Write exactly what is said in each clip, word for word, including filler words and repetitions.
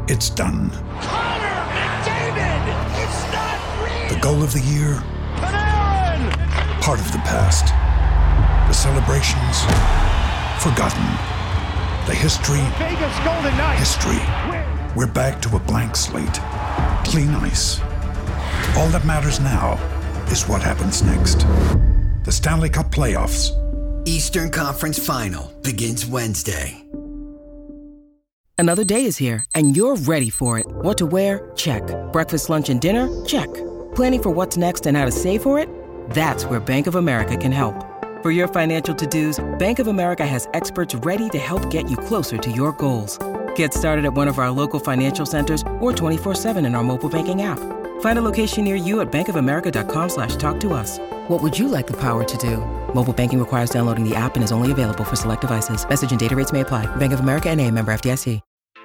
it's done. Connor McDavid! It's not real! The goal of the year, Panarin! part of the past. The celebrations, forgotten. The history, Vegas Golden Knights! history. We're back to a blank slate. Clean ice. All that matters now is what happens next. The Stanley Cup playoffs. Eastern Conference Final begins Wednesday. Another day is here, and you're ready for it. What to wear? Check. Breakfast, lunch, and dinner? Check. Planning for what's next and how to save for it? That's where Bank of America can help. For your financial to-dos, Bank of America has experts ready to help get you closer to your goals. Get started at one of our local financial centers or twenty-four seven in our mobile banking app. Find a location near you at bankofamerica.com slash talk to us. What would you like the power to do? Mobile banking requires downloading the app and is only available for select devices. Message and data rates may apply. Bank of America N A, member F D I C.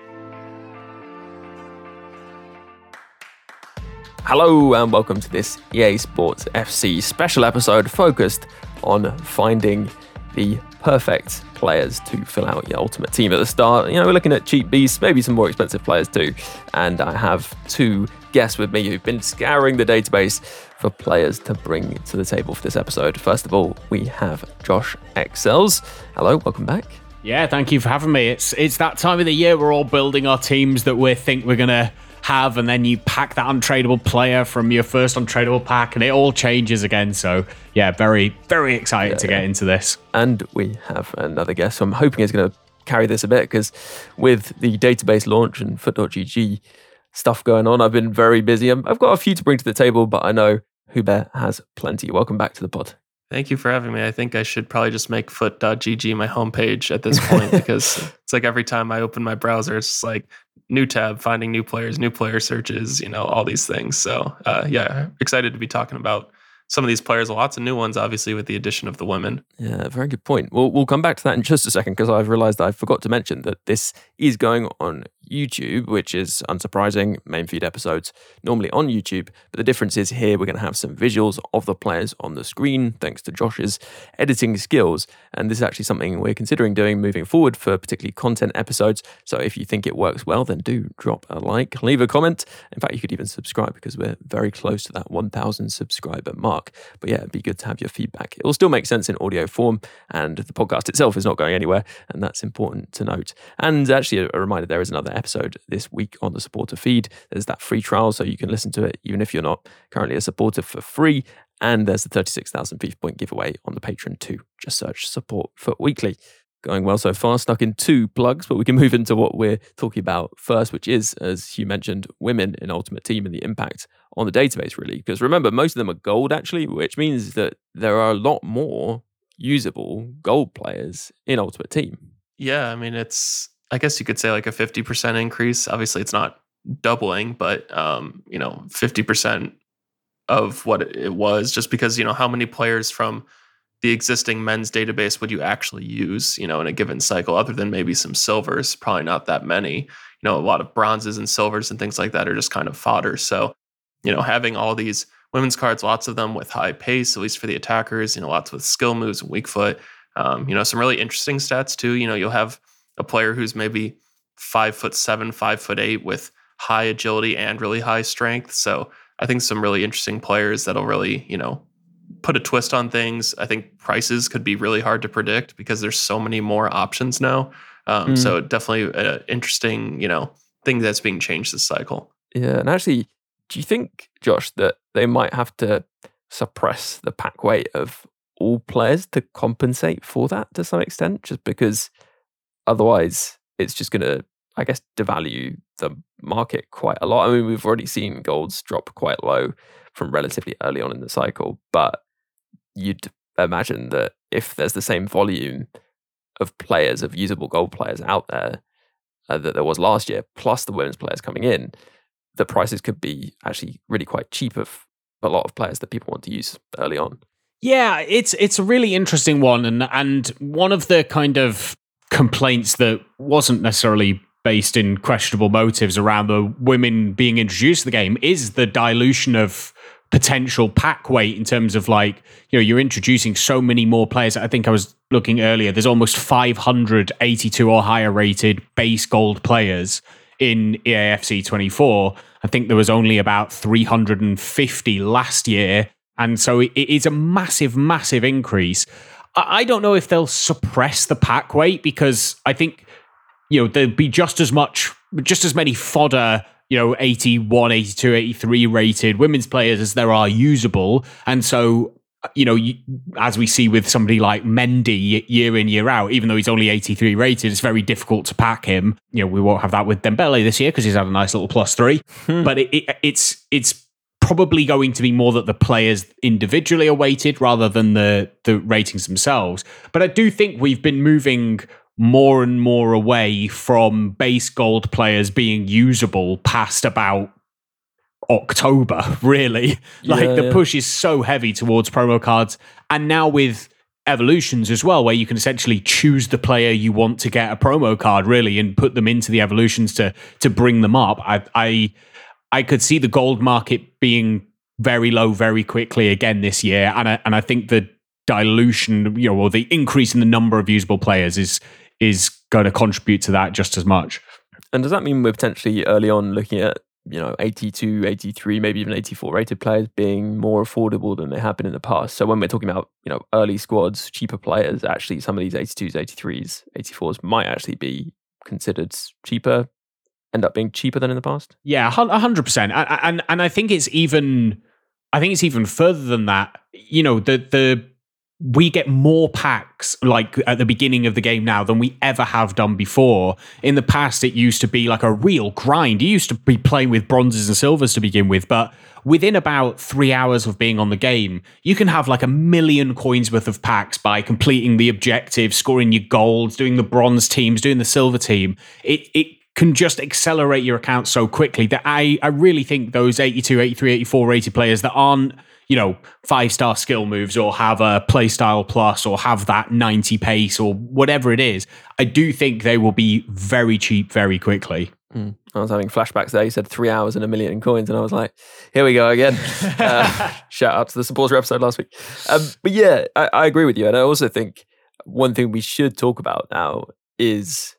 Hello and welcome to this E A Sports F C special episode focused on finding the perfect players to fill out your ultimate team at the start. You know, we're looking at cheap beasts, maybe some more expensive players too. And I have two guests with me who've been scouring the database for players to bring to the table for this episode. First of all, we have Josh Excels. Hello, welcome back. Yeah, thank you for having me. It's it's that time of the year we're all building our teams that we think we're going to have, and then you pack that untradeable player from your first untradeable pack and it all changes again. So yeah, very, very excited yeah, to get yeah. into this. And we have another guest, so I'm hoping is going to carry this a bit, because with the database launch and foot dot g g stuff going on, I've been very busy. I've got a few to bring to the table, but I know Hubert has plenty. Welcome back to the pod. Thank you for having me. I think I should probably just make foot dot g g my homepage at this point, because it's like every time I open my browser, it's just like new tab, finding new players, new player searches, you know, all these things. So uh, yeah, excited to be talking about some of these players, lots of new ones, obviously, with the addition of the women. Yeah, very good point. We'll, we'll come back to that in just a second, because I've realized I forgot to mention that this is going on YouTube, which is unsurprising. Main feed episodes normally on YouTube, but the difference is here we're going to have some visuals of the players on the screen, thanks to Josh's editing skills. And this is actually something we're considering doing moving forward for particularly content episodes. So if you think it works well, then do drop a like, leave a comment. In fact, you could even subscribe, because we're very close to that one thousand subscriber mark. But yeah, it'd be good to have your feedback. It will still make sense in audio form, and the podcast itself is not going anywhere, and that's important to note. And actually, a, a reminder, there is another episode this week on the supporter feed. There's that free trial, so you can listen to it even if you're not currently a supporter for free. And there's the thirty-six thousand FIFA point giveaway on the Patreon too. Just search Support Foot Weekly. Going well so far, stuck in two plugs, but we can move into what we're talking about first, which is, as you mentioned, women in Ultimate Team and the impact on the database, really. Because remember, most of them are gold, actually, which means that there are a lot more usable gold players in Ultimate Team. Yeah, I mean, it's, I guess you could say like a fifty percent increase. Obviously, it's not doubling, but, um, you know, fifty percent of what it was, just because, you know, how many players from the existing men's database would you actually use, you know, in a given cycle, other than maybe some silvers? Probably not that many. You know, a lot of bronzes and silvers and things like that are just kind of fodder. So, you know, having all these women's cards, lots of them with high pace, at least for the attackers, you know, lots with skill moves and weak foot. Um, you know, some really interesting stats too. You know, you'll have a player who's maybe five foot seven, five foot eight with high agility and really high strength. So I think some really interesting players that'll really, you know, put a twist on things. I think prices could be really hard to predict because there's so many more options now. Um, mm. So definitely an interesting, you know, thing that's being changed this cycle. Yeah, and actually, do you think, Josh, that they might have to suppress the pack weight of all players to compensate for that to some extent? Just because otherwise it's just going to, I guess, devalue the market quite a lot. I mean, we've already seen golds drop quite low from relatively early on in the cycle, but you'd imagine that if there's the same volume of players, of usable gold players out there uh, that there was last year, plus the women's players coming in, the prices could be actually really quite cheap of a lot of players that people want to use early on. Yeah, it's it's a really interesting one, and and one of the kind of complaints that wasn't necessarily based in questionable motives around the women being introduced to the game is the dilution of potential pack weight in terms of, like, you know, you're introducing so many more players. I think I was looking earlier, there's almost five hundred eighty-two or higher rated base gold players in E A F C twenty-four. I think there was only about three hundred fifty last year. And so it, it is a massive, massive increase. I, I don't know if they'll suppress the pack weight, because I think, you know, there'd be just as much, just as many fodder, you know, eighty-one, eighty-two, eighty-three rated women's players as there are usable. And so, you know, as we see with somebody like Mendy year in, year out, even though he's only eighty-three rated, it's very difficult to pack him. You know, we won't have that with Dembele this year because he's had a nice little plus three. Hmm. But it, it, it's it's probably going to be more that the players individually are weighted rather than the, the ratings themselves. But I do think we've been moving more and more away from base gold players being usable past about October, really. Like yeah, the yeah. push is so heavy towards promo cards. And now with evolutions as well, where you can essentially choose the player you want to get a promo card, really, and put them into the evolutions to to bring them up. I I, I could see the gold market being very low very quickly again this year. And I, and I think the dilution, you know, or the increase in the number of usable players is is going to contribute to that just as much. And does that mean we're potentially early on looking at, you know, eighty-two, eighty-three, maybe even eighty-four rated players being more affordable than they have been in the past? So when we're talking about, you know, early squads, cheaper players, actually some of these eighty-twos, eighty-threes, eighty-fours might actually be considered cheaper, end up being cheaper than in the past? Yeah, one hundred percent. And, and, and I think it's even, I think it's even further than that. You know, the the we get more packs like at the beginning of the game now than we ever have done before. In the past, it used to be like a real grind. You used to be playing with bronzes and silvers to begin with, but within about three hours of being on the game, you can have like a million coins worth of packs by completing the objective, scoring your golds, doing the bronze teams, doing the silver team. It it can just accelerate your account so quickly that I, I really think those eighty-two, eighty-three, eighty-four rated players that aren't, you know, five-star skill moves or have a playstyle plus or have that ninety pace or whatever it is, I do think they will be very cheap very quickly. Mm. I was having flashbacks there. You said three hours and a million coins, and I was like, here we go again. Uh, shout out to the supporter episode last week. Um, but yeah, I, I agree with you. And I also think one thing we should talk about now is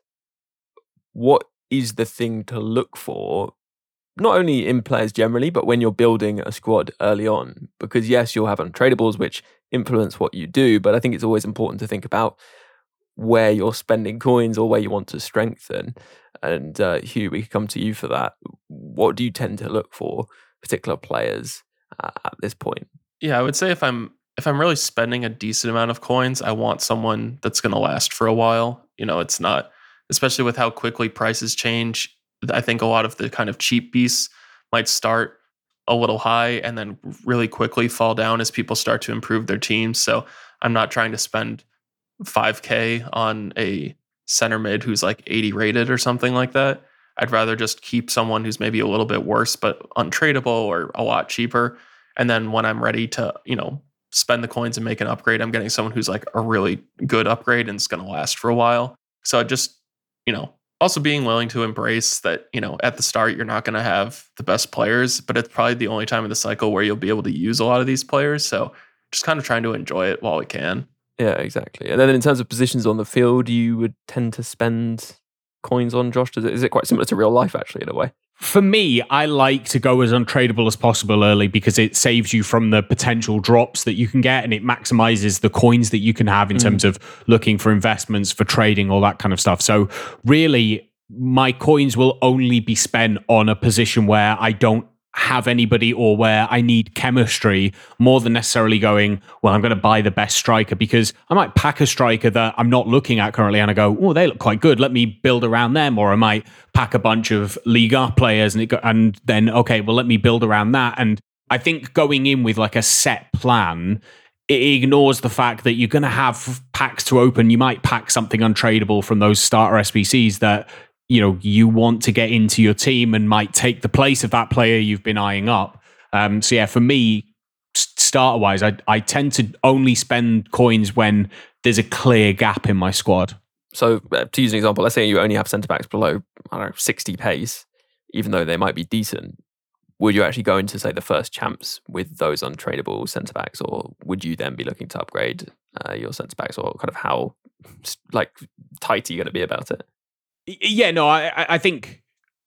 what is the thing to look for, not only in players generally, but when you're building a squad early on. Because yes, you'll have untradables, which influence what you do, but I think it's always important to think about where you're spending coins or where you want to strengthen. And uh, Hugh, we could come to you for that. What do you tend to look for particular players uh, at this point? Yeah, I would say if I'm if I'm really spending a decent amount of coins, I want someone that's going to last for a while. You know, it's not, especially with how quickly prices change. I think a lot of the kind of cheap beasts might start a little high and then really quickly fall down as people start to improve their teams. So I'm not trying to spend five K on a center mid who's like eighty rated or something like that. I'd rather just keep someone who's maybe a little bit worse but untradeable or a lot cheaper. And then when I'm ready to, you know, spend the coins and make an upgrade, I'm getting someone who's like a really good upgrade and it's going to last for a while. So just, you know, also being willing to embrace that, you know, at the start, you're not going to have the best players, but it's probably the only time of the cycle where you'll be able to use a lot of these players. So just kind of trying to enjoy it while we can. Yeah, exactly. And then in terms of positions on the field, you would tend to spend coins on, Josh? Is it, is it quite similar to real life, actually, in a way? For me, I like to go as untradeable as possible early because it saves you from the potential drops that you can get and it maximizes the coins that you can have in mm. terms of looking for investments, for trading, all that kind of stuff. So really, my coins will only be spent on a position where I don't have anybody or where I need chemistry more than necessarily going, well, I'm going to buy the best striker, because I might pack a striker that I'm not looking at currently and I go, oh, they look quite good. Let me build around them. Or I might pack a bunch of Liga players and, it go, and then, okay, well, let me build around that. And I think going in with like a set plan, it ignores the fact that you're going to have packs to open. You might pack something untradeable from those starter S B Cs that, you know, you want to get into your team and might take the place of that player you've been eyeing up. Um, so yeah, for me, starter-wise, I, I tend to only spend coins when there's a clear gap in my squad. So uh, to use an example, let's say you only have centre-backs below, I don't know, sixty pace, even though they might be decent. Would you actually go into, say, the first champs with those untradeable centre-backs, or would you then be looking to upgrade uh, your centre-backs, or kind of how like tight are you going to be about it? Yeah, no, I, I think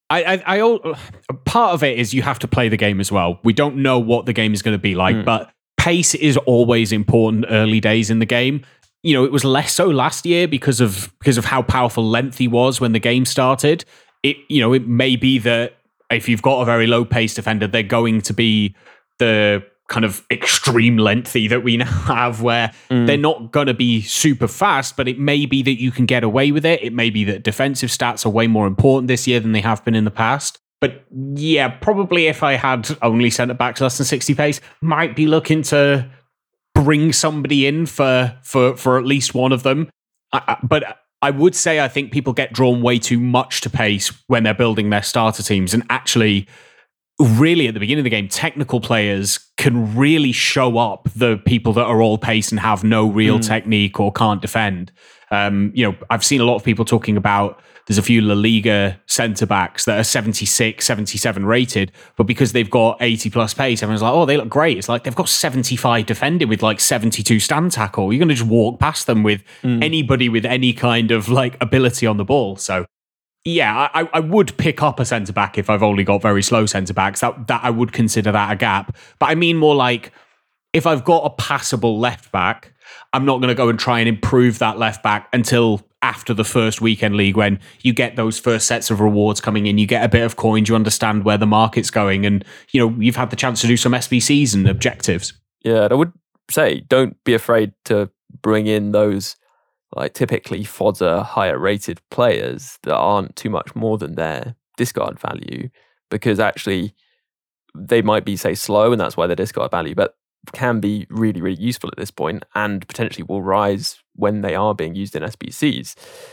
I, I, I, part of it is you have to play the game as well. We don't know what the game is going to be like, mm. but pace is always important early days in the game. You know, it was less so last year because of because of how powerful lengthy was when the game started. It, you know, it may be that if you've got a very low pace defender, they're going to be the kind of extreme lengthy that we now have, where mm. they're not going to be super fast, but it may be that you can get away with it. It may be that defensive stats are way more important this year than they have been in the past. But yeah, probably if I had only centre backs less than sixty pace, might be looking to bring somebody in for for for at least one of them. I, but I would say I think people get drawn way too much to pace when they're building their starter teams, and actually, really at the beginning of the game, technical players can really show up the people that are all pace and have no real mm. technique or can't defend. Um, you know, I've seen a lot of people talking about there's a few La Liga centre-backs that are seventy-six, seventy-seven rated, but because they've got eighty plus pace, everyone's like, oh, they look great. It's like they've got seventy-five defending with like seventy-two stand tackle. You're going to just walk past them with mm. anybody with any kind of like ability on the ball. So yeah, I, I would pick up a centre-back if I've only got very slow centre-backs. That, that I would consider that a gap. But I mean more like if I've got a passable left-back, I'm not going to go and try and improve that left-back until after the first weekend league, when you get those first sets of rewards coming in, you get a bit of coins, you understand where the market's going, and you know you've had the chance to do some S B Cs and objectives. Yeah, and I would say don't be afraid to bring in those like typically fodder higher rated players that aren't too much more than their discard value, because actually they might be, say, slow and that's why they're discard value, but can be really, really useful at this point and potentially will rise when they are being used in S B Cs.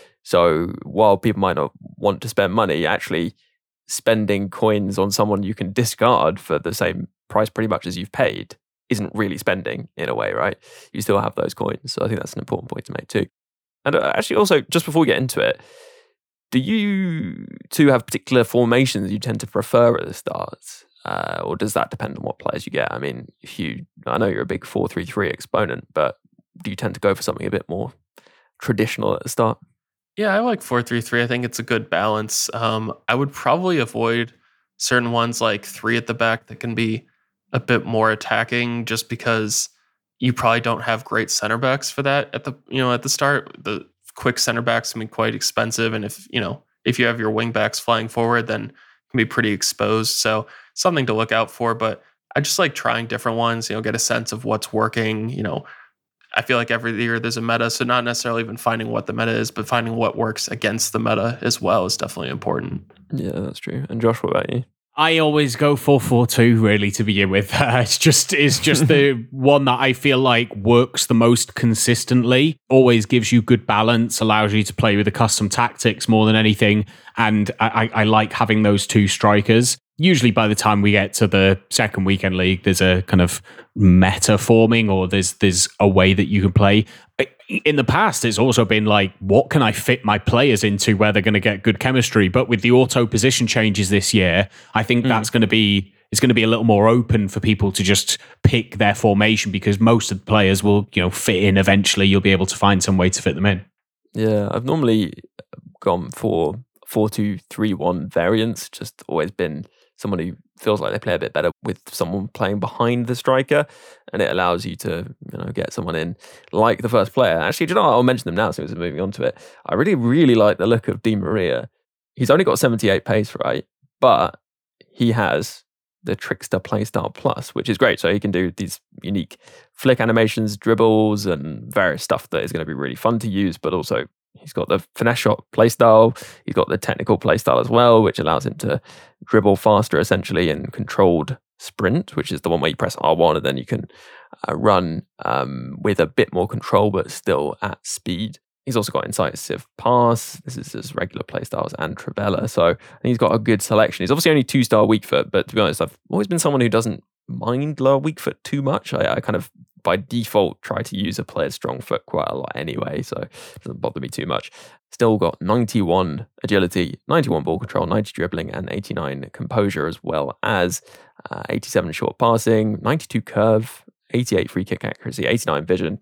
So while people might not want to spend money, actually spending coins on someone you can discard for the same price pretty much as you've paid isn't really spending in a way, right? You still have those coins. So I think that's an important point to make too. And actually also, just before we get into it, do you two have particular formations you tend to prefer at the start? Uh, or does that depend on what players you get? I mean, if you, I know you're a big four three three exponent, but do you tend to go for something a bit more traditional at the start? Yeah, I like four three three. I think it's a good balance. Um, I would probably avoid certain ones like three at the back that can be a bit more attacking, just because you probably don't have great center backs for that at the you know at the start. The quick center backs can be quite expensive, and if you know if you have your wing backs flying forward, then it can be pretty exposed. So something to look out for. But I just like trying different ones. You know, get a sense of what's working. You know, I feel like every year there's a meta, so not necessarily even finding what the meta is, but finding what works against the meta as well is definitely important. Yeah, that's true. And Josh, what about you? I always go four four two really to begin with. Uh, it's just it's just the one that I feel like works the most consistently, always gives you good balance, allows you to play with the custom tactics more than anything. And I, I like having those two strikers. Usually by the time we get to the second weekend league, there's a kind of meta forming, or there's there's a way that you can play. In the past, it's also been like, what can I fit my players into where they're going to get good chemistry? But with the auto position changes this year, I think mm. that's going to be it's going to be a little more open for people to just pick their formation, because most of the players will, you know, fit in eventually. You'll be able to find some way to fit them in. Yeah, I've normally gone for four two three one variants. Just always been someone who feels like they play a bit better with someone playing behind the striker, and it allows you to, you know, get someone in like the first player. Actually, do you know what? I'll mention them now since we're moving on to it. I really, really like the look of Di Maria. He's only got seventy-eight pace, right? But he has the Trickster Playstyle Plus, which is great. So he can do these unique flick animations, dribbles, and various stuff that is going to be really fun to use, but also he's got the finesse shot playstyle. He's got the technical playstyle as well, which allows him to dribble faster, essentially, in controlled sprint, which is the one where you press R one and then you can uh, run um, with a bit more control, but still at speed. He's also got incisive pass. This is his regular playstyles and Trivela. So I think he's got a good selection. He's obviously only two-star weak foot, but to be honest, I've always been someone who doesn't mind lower weak foot too much. I, I kind of by default try to use a player's strong foot quite a lot anyway, so it doesn't bother me too much. Still got ninety-one agility, ninety-one ball control, ninety dribbling, and eighty-nine composure, as well as uh, eighty-seven short passing, ninety-two curve, eighty-eight free kick accuracy, eighty-nine vision,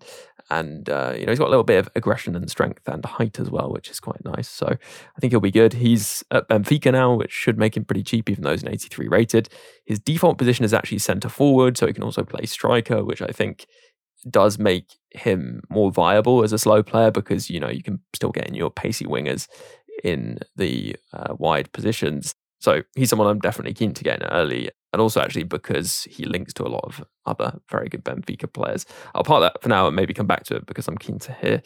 And, uh, you know, he's got a little bit of aggression and strength and height as well, which is quite nice. So I think he'll be good. He's at Benfica now, which should make him pretty cheap, even though he's an eighty-three rated. His default position is actually centre forward, so he can also play striker, which I think does make him more viable as a slow player because, you know, you can still get in your pacey wingers in the uh, wide positions. So he's someone I'm definitely keen to get in early. And also actually because he links to a lot of other very good Benfica players. I'll park that for now and maybe come back to it because I'm keen to hear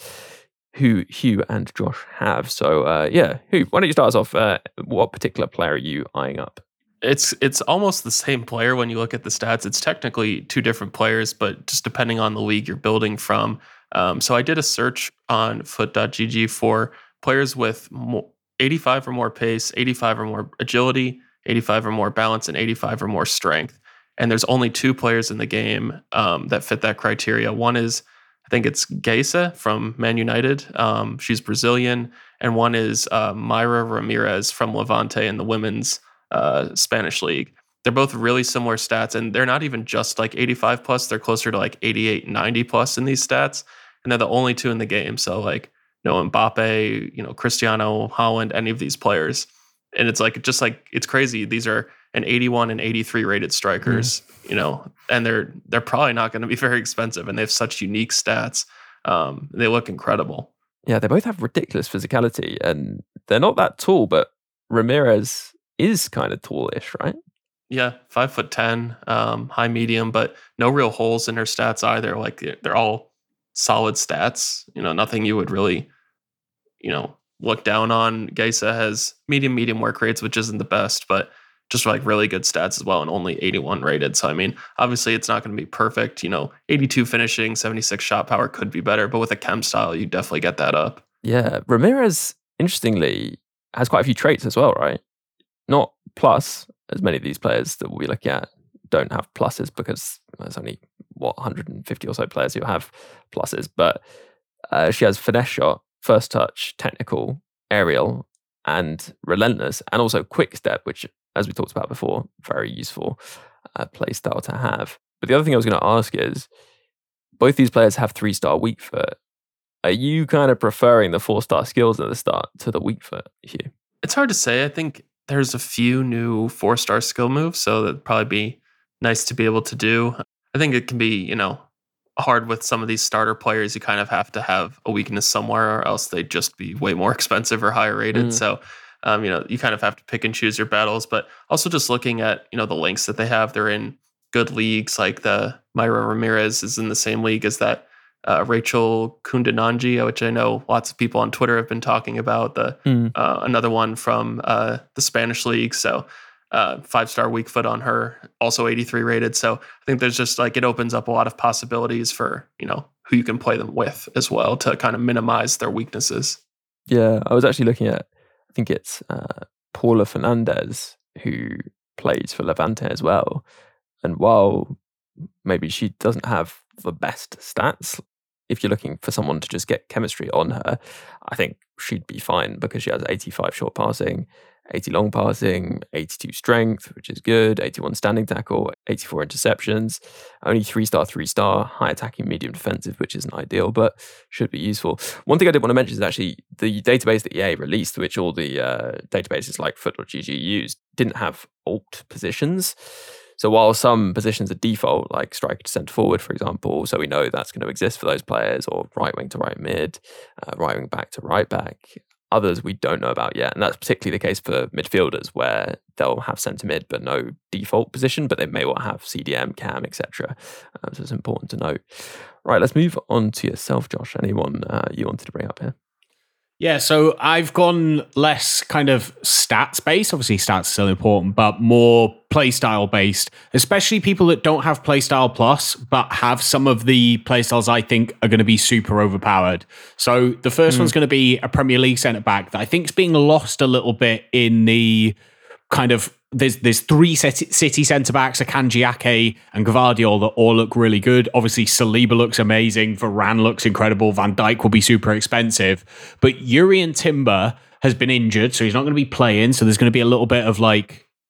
who Hugh and Josh have. So uh, yeah, Hugh, why don't you start us off? Uh, what particular player are you eyeing up? It's it's almost the same player when you look at the stats. It's technically two different players, but just depending on the league you're building from. Um, so I did a search on foot dot g g for players with more, eighty-five or more pace, eighty-five or more agility, eighty-five or more balance, and eighty-five or more strength. And there's only two players in the game um, that fit that criteria. One is, I think it's Geisa from Man United. Um, she's Brazilian. And one is uh, Mayra Ramirez from Levante in the women's uh, Spanish league. They're both really similar stats, and they're not even just like eighty-five plus. They're closer to like eighty-eight, ninety plus in these stats. And they're the only two in the game. So like no Mbappe, you know, Cristiano, Holland, any of these players. And it's like, just like, it's crazy. These are an eighty-one and eighty-three rated strikers, mm. you know, and they're, they're probably not going to be very expensive, and they have such unique stats. Um, they look incredible. Yeah, they both have ridiculous physicality, and they're not that tall, but Ramirez is kind of tallish, right? Yeah, five foot ten, um, high medium, but no real holes in her stats either. Like they're all solid stats. You know, nothing you would really, you know, look down on. Geisa has medium, medium work rates, which isn't the best, but just like really good stats as well, and only eighty-one rated. So I mean, obviously it's not going to be perfect. You know, eighty-two finishing, seventy-six shot power could be better, but with a chem style, you definitely get that up. Yeah, Ramirez, interestingly, has quite a few traits as well, right? Not plus, as many of these players that we'll be looking at don't have pluses because there's only, what, one hundred fifty or so players who have pluses. But uh, she has finesse shot, first touch, technical, aerial, and relentless, and also quick step, which, as we talked about before, very useful uh, play style to have. But the other thing I was going to ask is, both these players have three-star weak foot. Are you kind of preferring the four-star skills at the start to the weak foot, Hugh? It's hard to say. I think there's a few new four-star skill moves, so that'd probably be nice to be able to do. I think it can be, you know, hard with some of these starter players. You kind of have to have a weakness somewhere, or else they'd just be way more expensive or higher rated. Mm. So, um, you know, you kind of have to pick and choose your battles. But also just looking at, you know, the links that they have, they're in good leagues. Like the Mayra Ramirez is in the same league as that uh, Rachel Kundananji, which I know lots of people on Twitter have been talking about. The mm. uh, another one from uh, the Spanish league. So uh, five-star weak foot on her, also eighty-three rated. So I think there's just like, it opens up a lot of possibilities for, you know, who you can play them with as well to kind of minimize their weaknesses. Yeah, I was actually looking at, I think it's uh, Paula Fernandez, who plays for Levante as well. And while maybe she doesn't have the best stats, if you're looking for someone to just get chemistry on her, I think she'd be fine because she has eighty-five short passing, eighty long passing, eighty-two strength, which is good, eighty-one standing tackle, eighty-four interceptions, only three-star, three-star, high attacking, medium defensive, which isn't ideal, but should be useful. One thing I did want to mention is actually the database that E A released, which all the uh, databases like foot dot g g used, didn't have alt positions. So while some positions are default, like striker to centre forward, for example, so we know that's going to exist for those players, or right wing to right mid, uh, right wing back to right back, others we don't know about yet. And that's particularly the case for midfielders, where they'll have centre mid but no default position, but they may well have C D M, cam, et cetera. Um, so it's important to note. Right, let's move on to yourself, Josh. Anyone uh, you wanted to bring up here? Yeah, so I've gone less kind of stats based. Obviously, stats are still important, but more playstyle based, especially people that don't have playstyle plus, but have some of the playstyles I think are going to be super overpowered. So the first mm. one's going to be a Premier League centre back that I think is being lost a little bit in the kind of, there's there's three City centre backs, Akanji Ake and Gvardiol, that all look really good. Obviously, Saliba looks amazing. Varane looks incredible. Van Dijk will be super expensive. But Jurrien Timber has been injured, so he's not going to be playing. So there's going to be a little bit of like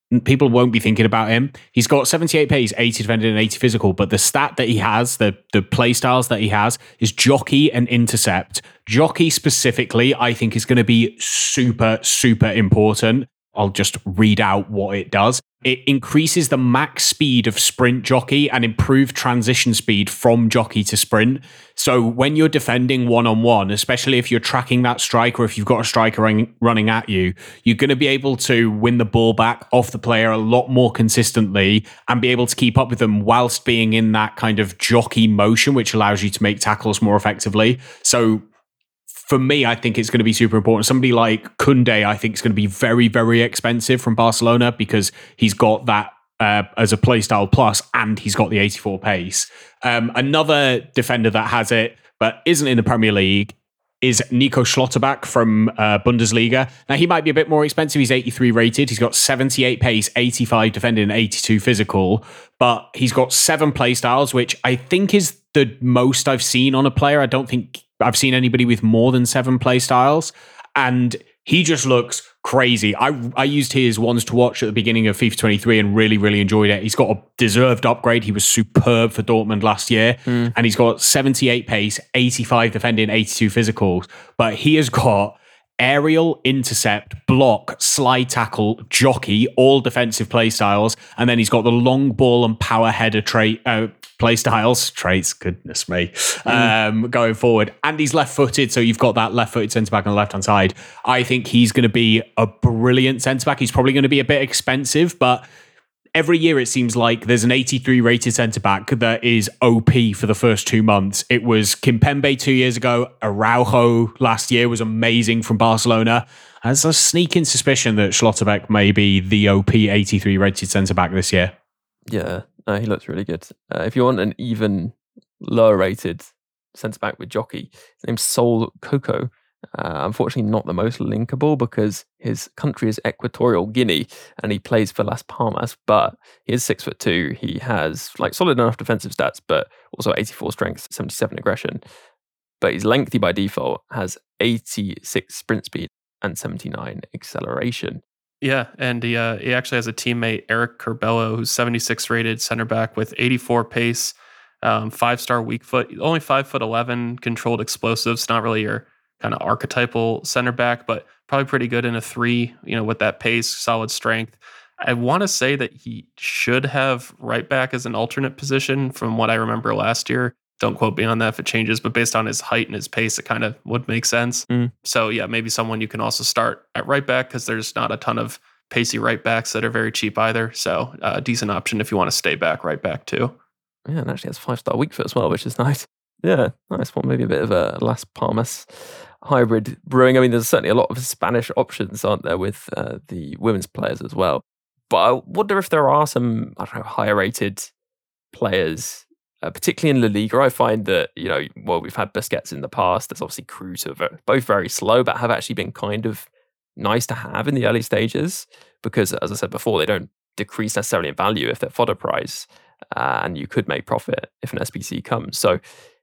people won't be thinking about him. He's got seventy-eight pace, eighty defending, and eighty physical. But the stat that he has, the the play styles that he has, is jockey and intercept. Jockey specifically, I think, is going to be super, super important. I'll just read out what it does. It increases the max speed of sprint jockey and improved transition speed from jockey to sprint. So when you're defending one-on-one, especially if you're tracking that striker, if you've got a striker running, running at you, you're going to be able to win the ball back off the player a lot more consistently and be able to keep up with them whilst being in that kind of jockey motion, which allows you to make tackles more effectively. So for me, I think it's going to be super important. Somebody like Koundé, I think, is going to be very, very expensive from Barcelona because he's got that uh, as a playstyle plus and he's got the eighty-four pace. Um, another defender that has it but isn't in the Premier League is Nico Schlotterbeck from uh, Bundesliga. Now, he might be a bit more expensive. He's eighty-three rated. He's got seventy-eight pace, eighty-five defending, and eighty-two physical. But he's got seven playstyles, which I think is the most I've seen on a player. I don't think I've seen anybody with more than seven play styles, and he just looks crazy. I I used his ones to watch at the beginning of FIFA twenty-three and really, really enjoyed it. He's got a deserved upgrade. He was superb for Dortmund last year, mm. and he's got seventy-eight pace, eighty-five defending, eighty-two physicals, but he has got aerial, intercept, block, slide tackle, jockey, all defensive play styles, and then he's got the long ball and power header trait uh, play styles, traits, goodness me, mm. um, going forward. And he's left-footed, so you've got that left-footed centre-back on the left-hand side. I think he's going to be a brilliant centre-back. He's probably going to be a bit expensive, but every year it seems like there's an eighty-three rated centre-back that is O P for the first two months. It was Kimpembe two years ago. Araujo last year was amazing from Barcelona. There's a sneaking suspicion that Schlotterbeck may be the O P eighty-three rated centre-back this year. Yeah, no, he looks really good. Uh, if you want an even lower rated centre-back with jockey, his name's Sol Coco. Uh, unfortunately not the most linkable because his country is Equatorial Guinea and he plays for Las Palmas, but he is six foot two. He has like solid enough defensive stats, but also eighty-four strength, seventy-seven aggression. But he's lengthy by default, has eighty-six sprint speed and seventy-nine acceleration. Yeah, and he, uh, he actually has a teammate, Eric Curbelo, who's seventy-six rated center back with eighty-four pace, um, five-star weak foot, only five foot eleven, controlled explosives, not really your kind of archetypal center back, but probably pretty good in a three, you know, with that pace, solid strength. I want to say that he should have right back as an alternate position from what I remember last year. Don't quote me on that if it changes, but based on his height and his pace, it kind of would make sense. Mm. So yeah, maybe someone you can also start at right back because there's not a ton of pacey right backs that are very cheap either. So a uh, decent option if you want to stay back right back too. Yeah, and actually has five-star weak foot as well, which is nice. Yeah, nice one. Maybe a bit of a Las Palmas hybrid brewing. I mean, there's certainly a lot of Spanish options, aren't there, with uh, the women's players as well. But I wonder if there are some, I don't know, higher rated players, uh, particularly in La Liga. I find that, you know, well, we've had Busquets in the past. There's obviously Cruz, who are both very slow, but have actually been kind of nice to have in the early stages because, as I said before, they don't decrease necessarily in value if they're fodder price, uh, and you could make profit if an S B C comes. So,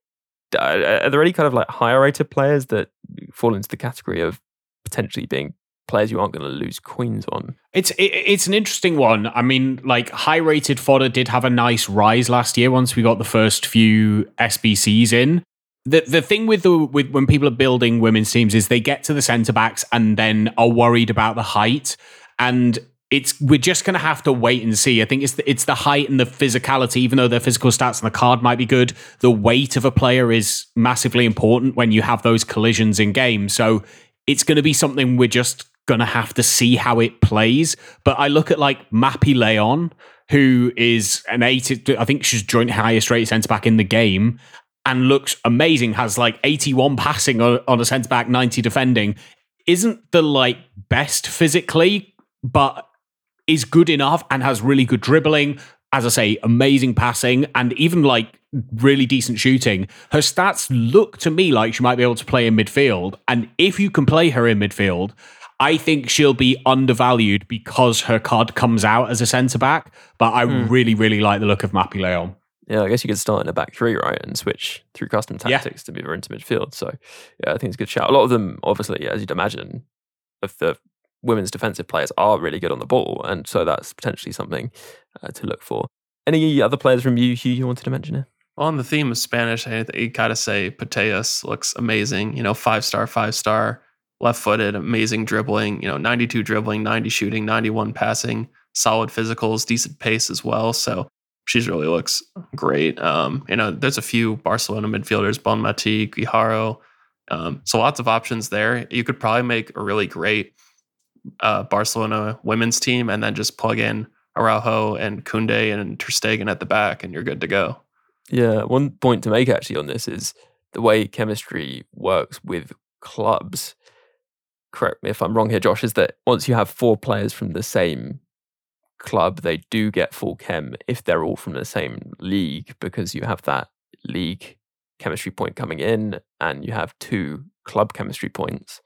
are there any kind of like higher rated players that fall into the category of potentially being players you aren't going to lose coins on? It's it, it's an interesting one. I mean, like high rated fodder did have a nice rise last year once we got the first few S B Cs in. The the thing with the with when people are building women's teams is they get to the centre backs and then are worried about the height, and it's we're just going to have to wait and see. I think it's the, it's the height and the physicality, even though their physical stats on the card might be good. The weight of a player is massively important when you have those collisions in game. So it's going to be something we're just going to have to see how it plays. But I look at like Mappy Leon, who is an eight, I think she's joint highest rated centre back in the game and looks amazing, has like eighty-one passing on, on a centre back, ninety defending. Isn't the like best physically, but is good enough and has really good dribbling, as I say, amazing passing, and even like really decent shooting. Her stats look to me like she might be able to play in midfield. And if you can play her in midfield, I think she'll be undervalued because her card comes out as a centre-back. But I mm. really, really like the look of Mappy Leon. Yeah, I guess you could start in a back three, right, and switch through custom tactics yeah. to move her into midfield. So yeah, I think it's a good shout. A lot of them, obviously, as you'd imagine, of the women's defensive players are really good on the ball, and so that's potentially something uh, to look for. Any other players from you, Hugh, you wanted to mention here? Well, on the theme of Spanish, I you gotta say Putellas looks amazing. You know, five star, five star, left footed, amazing dribbling. You know, ninety-two dribbling, ninety shooting, ninety-one passing, solid physicals, decent pace as well. So she really looks great. Um, you know, there's a few Barcelona midfielders, Bonmatí, Guijarro. Um, so lots of options there. You could probably make a really great uh, Barcelona women's team, and then just plug in Araujo and Koundé and Ter Stegen at the back, and you're good to go. Yeah, one point to make actually on this is the way chemistry works with clubs. Correct me if I'm wrong here, Josh, is that once you have four players from the same club, they do get full chem if they're all from the same league, because you have that league chemistry point coming in and you have two club chemistry points.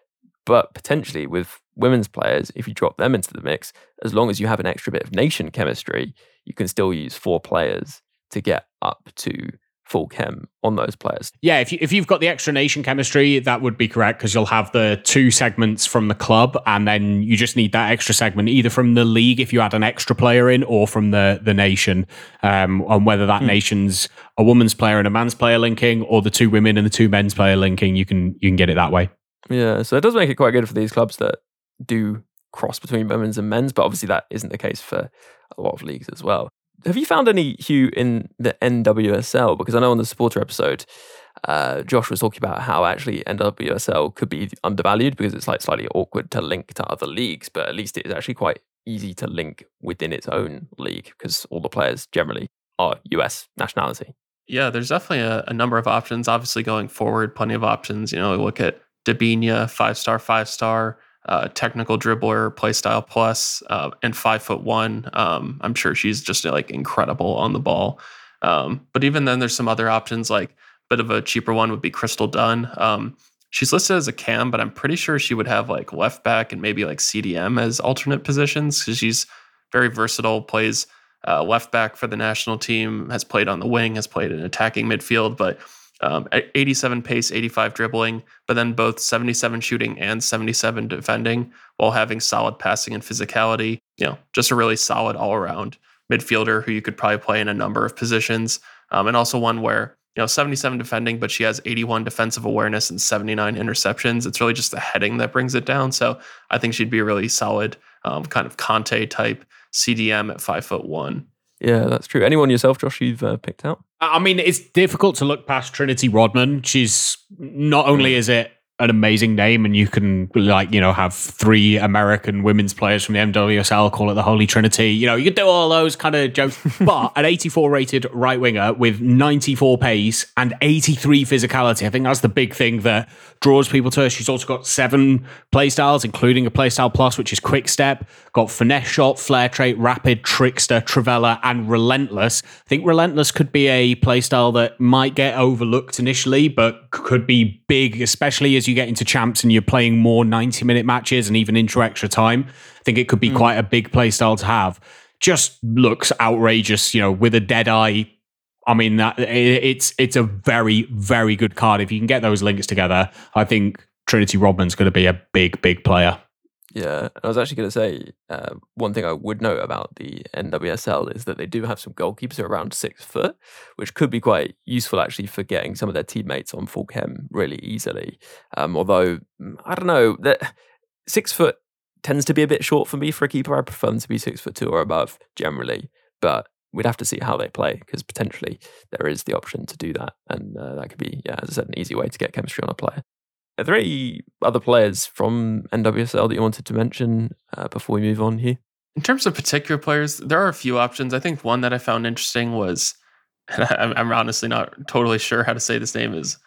But potentially with women's players, if you drop them into the mix, as long as you have an extra bit of nation chemistry, you can still use four players to get up to full chem on those players. Yeah, if, you, if you've got the extra nation chemistry, that would be correct, because you'll have the two segments from the club, and then you just need that extra segment either from the league if you add an extra player in, or from the, the nation, um, on whether that mm. nation's a woman's player and a man's player linking, or the two women and the two men's player linking. You can you can get it that way. Yeah, so it does make it quite good for these clubs that do cross between women's and men's, but obviously that isn't the case for a lot of leagues as well. Have you found any, Hugh, in the N W S L? Because I know on the supporter episode, uh, Josh was talking about how actually N W S L could be undervalued because it's like slightly awkward to link to other leagues, but at least it is actually quite easy to link within its own league because all the players generally are U S nationality. Yeah, there's definitely a, a number of options. Obviously, going forward, plenty of options. You know, look at Dabinia, five star, five star. Uh, technical dribbler, playstyle plus, uh, and five foot one. Um, I'm sure she's just like incredible on the ball. Um, but even then, there's some other options. Like a bit of a cheaper one would be Crystal Dunn. Um, she's listed as a cam, but I'm pretty sure she would have like left back and maybe like C D M as alternate positions because she's very versatile. Plays uh, left back for the national team, has played on the wing, has played in attacking midfield, but. Um, eighty-seven pace, eighty-five dribbling, but then both seventy-seven shooting and seventy-seven defending while having solid passing and physicality. You know, just a really solid all-around midfielder who you could probably play in a number of positions. Um, and also one where, you know, seventy-seven defending, but she has eighty-one defensive awareness and seventy-nine interceptions. It's really just the heading that brings it down. So I think she'd be a really solid um, kind of Conte type C D M at five foot one. Yeah, that's true. Anyone yourself, Josh, you've uh, picked out? I mean, it's difficult to look past Trinity Rodman. She's not only is it an amazing name, and you can like you know have three American women's players from the N W S L, call it the Holy Trinity. You know, you can do all those kind of jokes. But an eighty-four rated right winger with ninety-four pace and eighty-three physicality, I think that's the big thing that draws people to her. She's also got seven playstyles, including a playstyle plus, which is quick step. Got finesse shot, flare trait, rapid, trickster, trivella, and relentless. I think relentless could be a playstyle that might get overlooked initially, but could be big, especially as you get into champs and you're playing more ninety minute matches and even intro extra time. I think it could be mm. quite a big playstyle to have. Just looks outrageous, you know, with a dead eye. I mean, that it's it's a very, very good card. If you can get those links together, I think Trinity Rodman's going to be a big, big player. Yeah, I was actually going to say, uh, one thing I would note about the N W S L is that they do have some goalkeepers around six foot, which could be quite useful actually for getting some of their teammates on full chem really easily. Um, although, I don't know, that six foot tends to be a bit short for me for a keeper. I prefer them to be six foot two or above generally, but we'd have to see how they play because potentially there is the option to do that. And uh, that could be, yeah, as I said, an easy way to get chemistry on a player. Are there any other players from N W S L that you wanted to mention uh, before we move on here? In terms of particular players, there are a few options. I think one that I found interesting was, and I'm, I'm honestly not totally sure how to say this name, is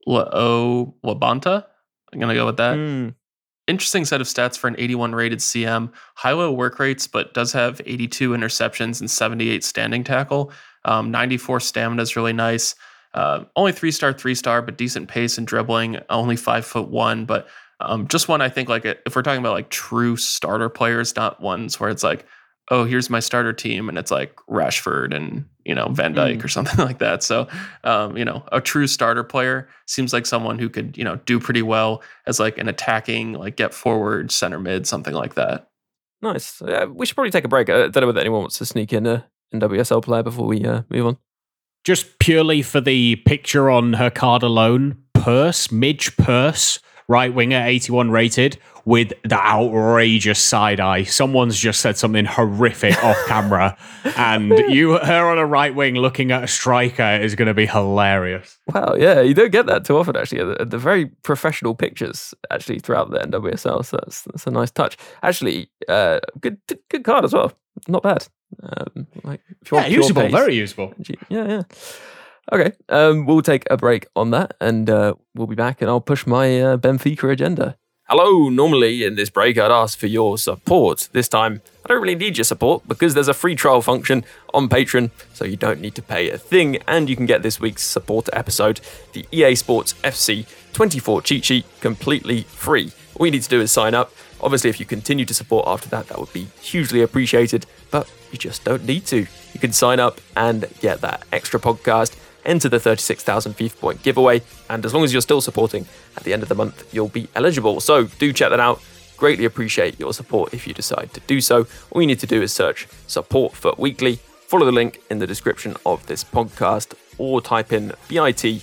Lao Labanta. I'm going to go with that. Mm. Interesting set of stats for an eighty-one rated C M. High low work rates, but does have eighty-two interceptions and seventy-eight standing tackle. Um, ninety-four stamina is really nice. Uh, only three star, three star, but decent pace and dribbling. Only five foot one, but um, just one I think like a, if we're talking about like true starter players, not ones where it's like oh, here's my starter team, and it's like Rashford and, you know, Van Dijk mm. or something like that. So, um, you know, a true starter player seems like someone who could, you know, do pretty well as like an attacking, like get forward, center mid, something like that. Nice. Uh, we should probably take a break. I don't know whether anyone wants to sneak in a N W S L player before we uh, move on. Just purely for the picture on her card alone, Purse, Midge Purse, right winger, eighty-one rated, with the outrageous side eye. Someone's just said something horrific off camera, and you, her on a right wing looking at a striker is going to be hilarious. Wow, yeah, you don't get that too often, actually. The, the very professional pictures, actually, throughout the N W S L, so that's, that's a nice touch. Actually, uh, good good card as well. Not bad. Um, like if you yeah, want usable, pace, very usable. Yeah, yeah. Okay, um, we'll take a break on that, and uh, we'll be back, and I'll push my uh, Benfica agenda. Hello, normally in this break I'd ask for your support. This time, I don't really need your support because there's a free trial function on Patreon, so you don't need to pay a thing, and you can get this week's supporter episode, the E A Sports F C twenty-four cheat sheet, completely free. All you need to do is sign up. Obviously, if you continue to support after that, that would be hugely appreciated, but you just don't need to. You can sign up and get that extra podcast, enter the thirty-six thousand FIFA point giveaway, and as long as you're still supporting, at the end of the month, you'll be eligible. So do check that out. Greatly appreciate your support if you decide to do so. All you need to do is search Support Foot Weekly, follow the link in the description of this podcast, or type in bit.ly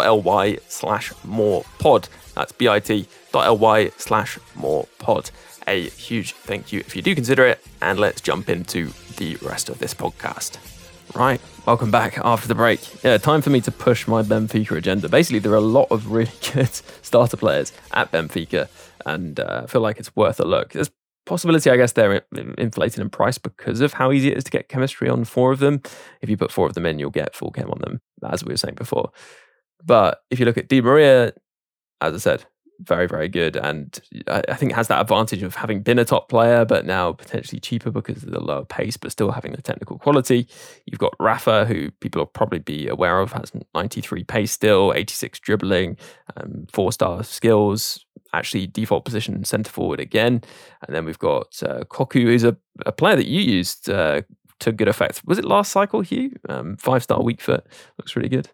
slash more pod. That's bit.ly slash more pod. A huge thank you if you do consider it, and let's jump into the rest of this podcast. Right, welcome back after the break. Yeah, time for me to push my Benfica agenda. Basically, there are a lot of really good starter players at Benfica, and uh, I feel like it's worth a look. There's possibility, I guess, they're inflated in price because of how easy it is to get chemistry on four of them. If you put four of them in, you'll get full chem on them, as we were saying before. But if you look at Di Maria, as I said, very, very good. And I think it has that advantage of having been a top player, but now potentially cheaper because of the lower pace, but still having the technical quality. You've got Rafa, who people will probably be aware of, has ninety-three pace still, eighty-six dribbling, um, four-star skills, actually default position centre forward again. And then we've got uh, Koku, who's a, a player that you used uh, to good effect. Was it last cycle, Hugh? Um, five-star weak foot. Looks really good.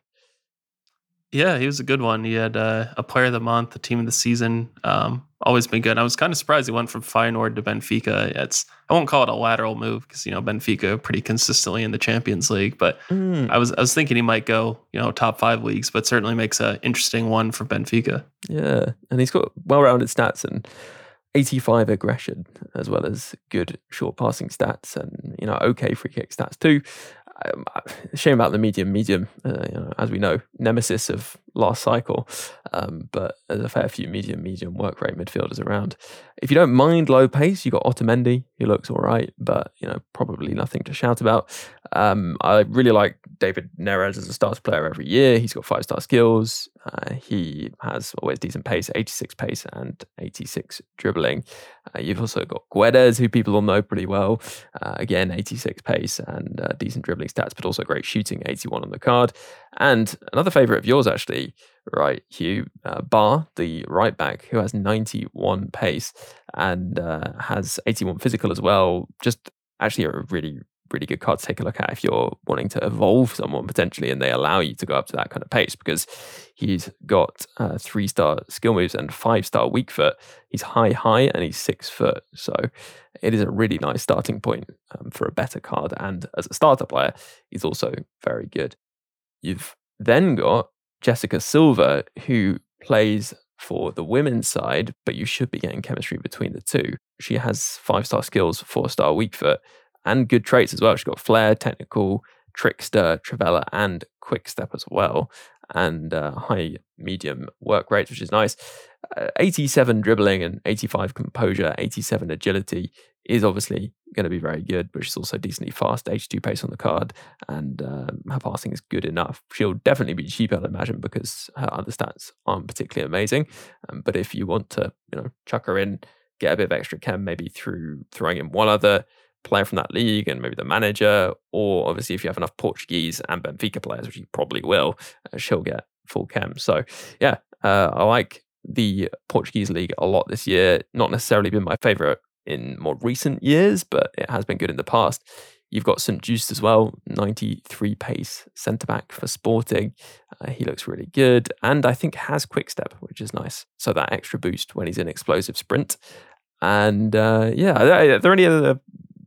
Yeah, he was a good one. He had uh, a player of the month, the team of the season. Um, always been good. I was kind of surprised he went from Feyenoord to Benfica. It's I won't call it a lateral move because, you know, Benfica pretty consistently in the Champions League. But mm. I was I was thinking he might go, you know, top five leagues, but certainly makes an interesting one for Benfica. Yeah, and he's got well-rounded stats and eighty-five aggression as well as good short passing stats and, you know, okay free kick stats too. Um, shame about the medium medium uh, you know, as we know, nemesis of last cycle, um, but there's a fair few medium medium work rate midfielders around. If you don't mind low pace, you got Otamendi, who looks all right, but you know, probably nothing to shout about. um, I really like David Neres as a starter player every year. He's got five star skills, uh, he has always decent pace, eighty-six pace and eighty-six dribbling. Uh, you've also got Guedes, who people will know pretty well, uh, again eighty-six pace and uh, decent dribbling stats, but also great shooting, eighty-one on the card. And another favourite of yours, actually, right, Hugh, uh, Bar, the right back, who has ninety-one pace and uh, has eighty-one physical as well. Just actually a really, really good card to take a look at if you're wanting to evolve someone potentially and they allow you to go up to that kind of pace, because he's got uh, three-star skill moves and five-star weak foot. He's high, high, and he's six foot. So it is a really nice starting point um, for a better card. And as a starter player, he's also very good. You've then got Jessica Silva, who plays for the women's side, but you should be getting chemistry between the two. She has five-star skills, four-star weak foot, and good traits as well. She's got flair, technical, trickster, trivella, and quick step as well, and uh, high medium work rates, which is nice. Uh, eighty-seven dribbling and eighty-five composure, eighty-seven agility is obviously going to be very good, but she's also decently fast, eighty-two pace on the card, and um, her passing is good enough. She'll definitely be cheap, I'd imagine, because her other stats aren't particularly amazing. Um, but if you want to, you know, chuck her in, get a bit of extra chem, maybe through throwing in one other player from that league and maybe the manager, or obviously if you have enough Portuguese and Benfica players, which you probably will, uh, she'll get full chem. So yeah, uh, I like the Portuguese league a lot this year. Not necessarily been my favourite in more recent years, but it has been good in the past. You've got Saint Just as well, ninety-three pace centre-back for Sporting. Uh, he looks really good and I think has quick step, which is nice. So that extra boost when he's in explosive sprint. And uh, yeah, are there any other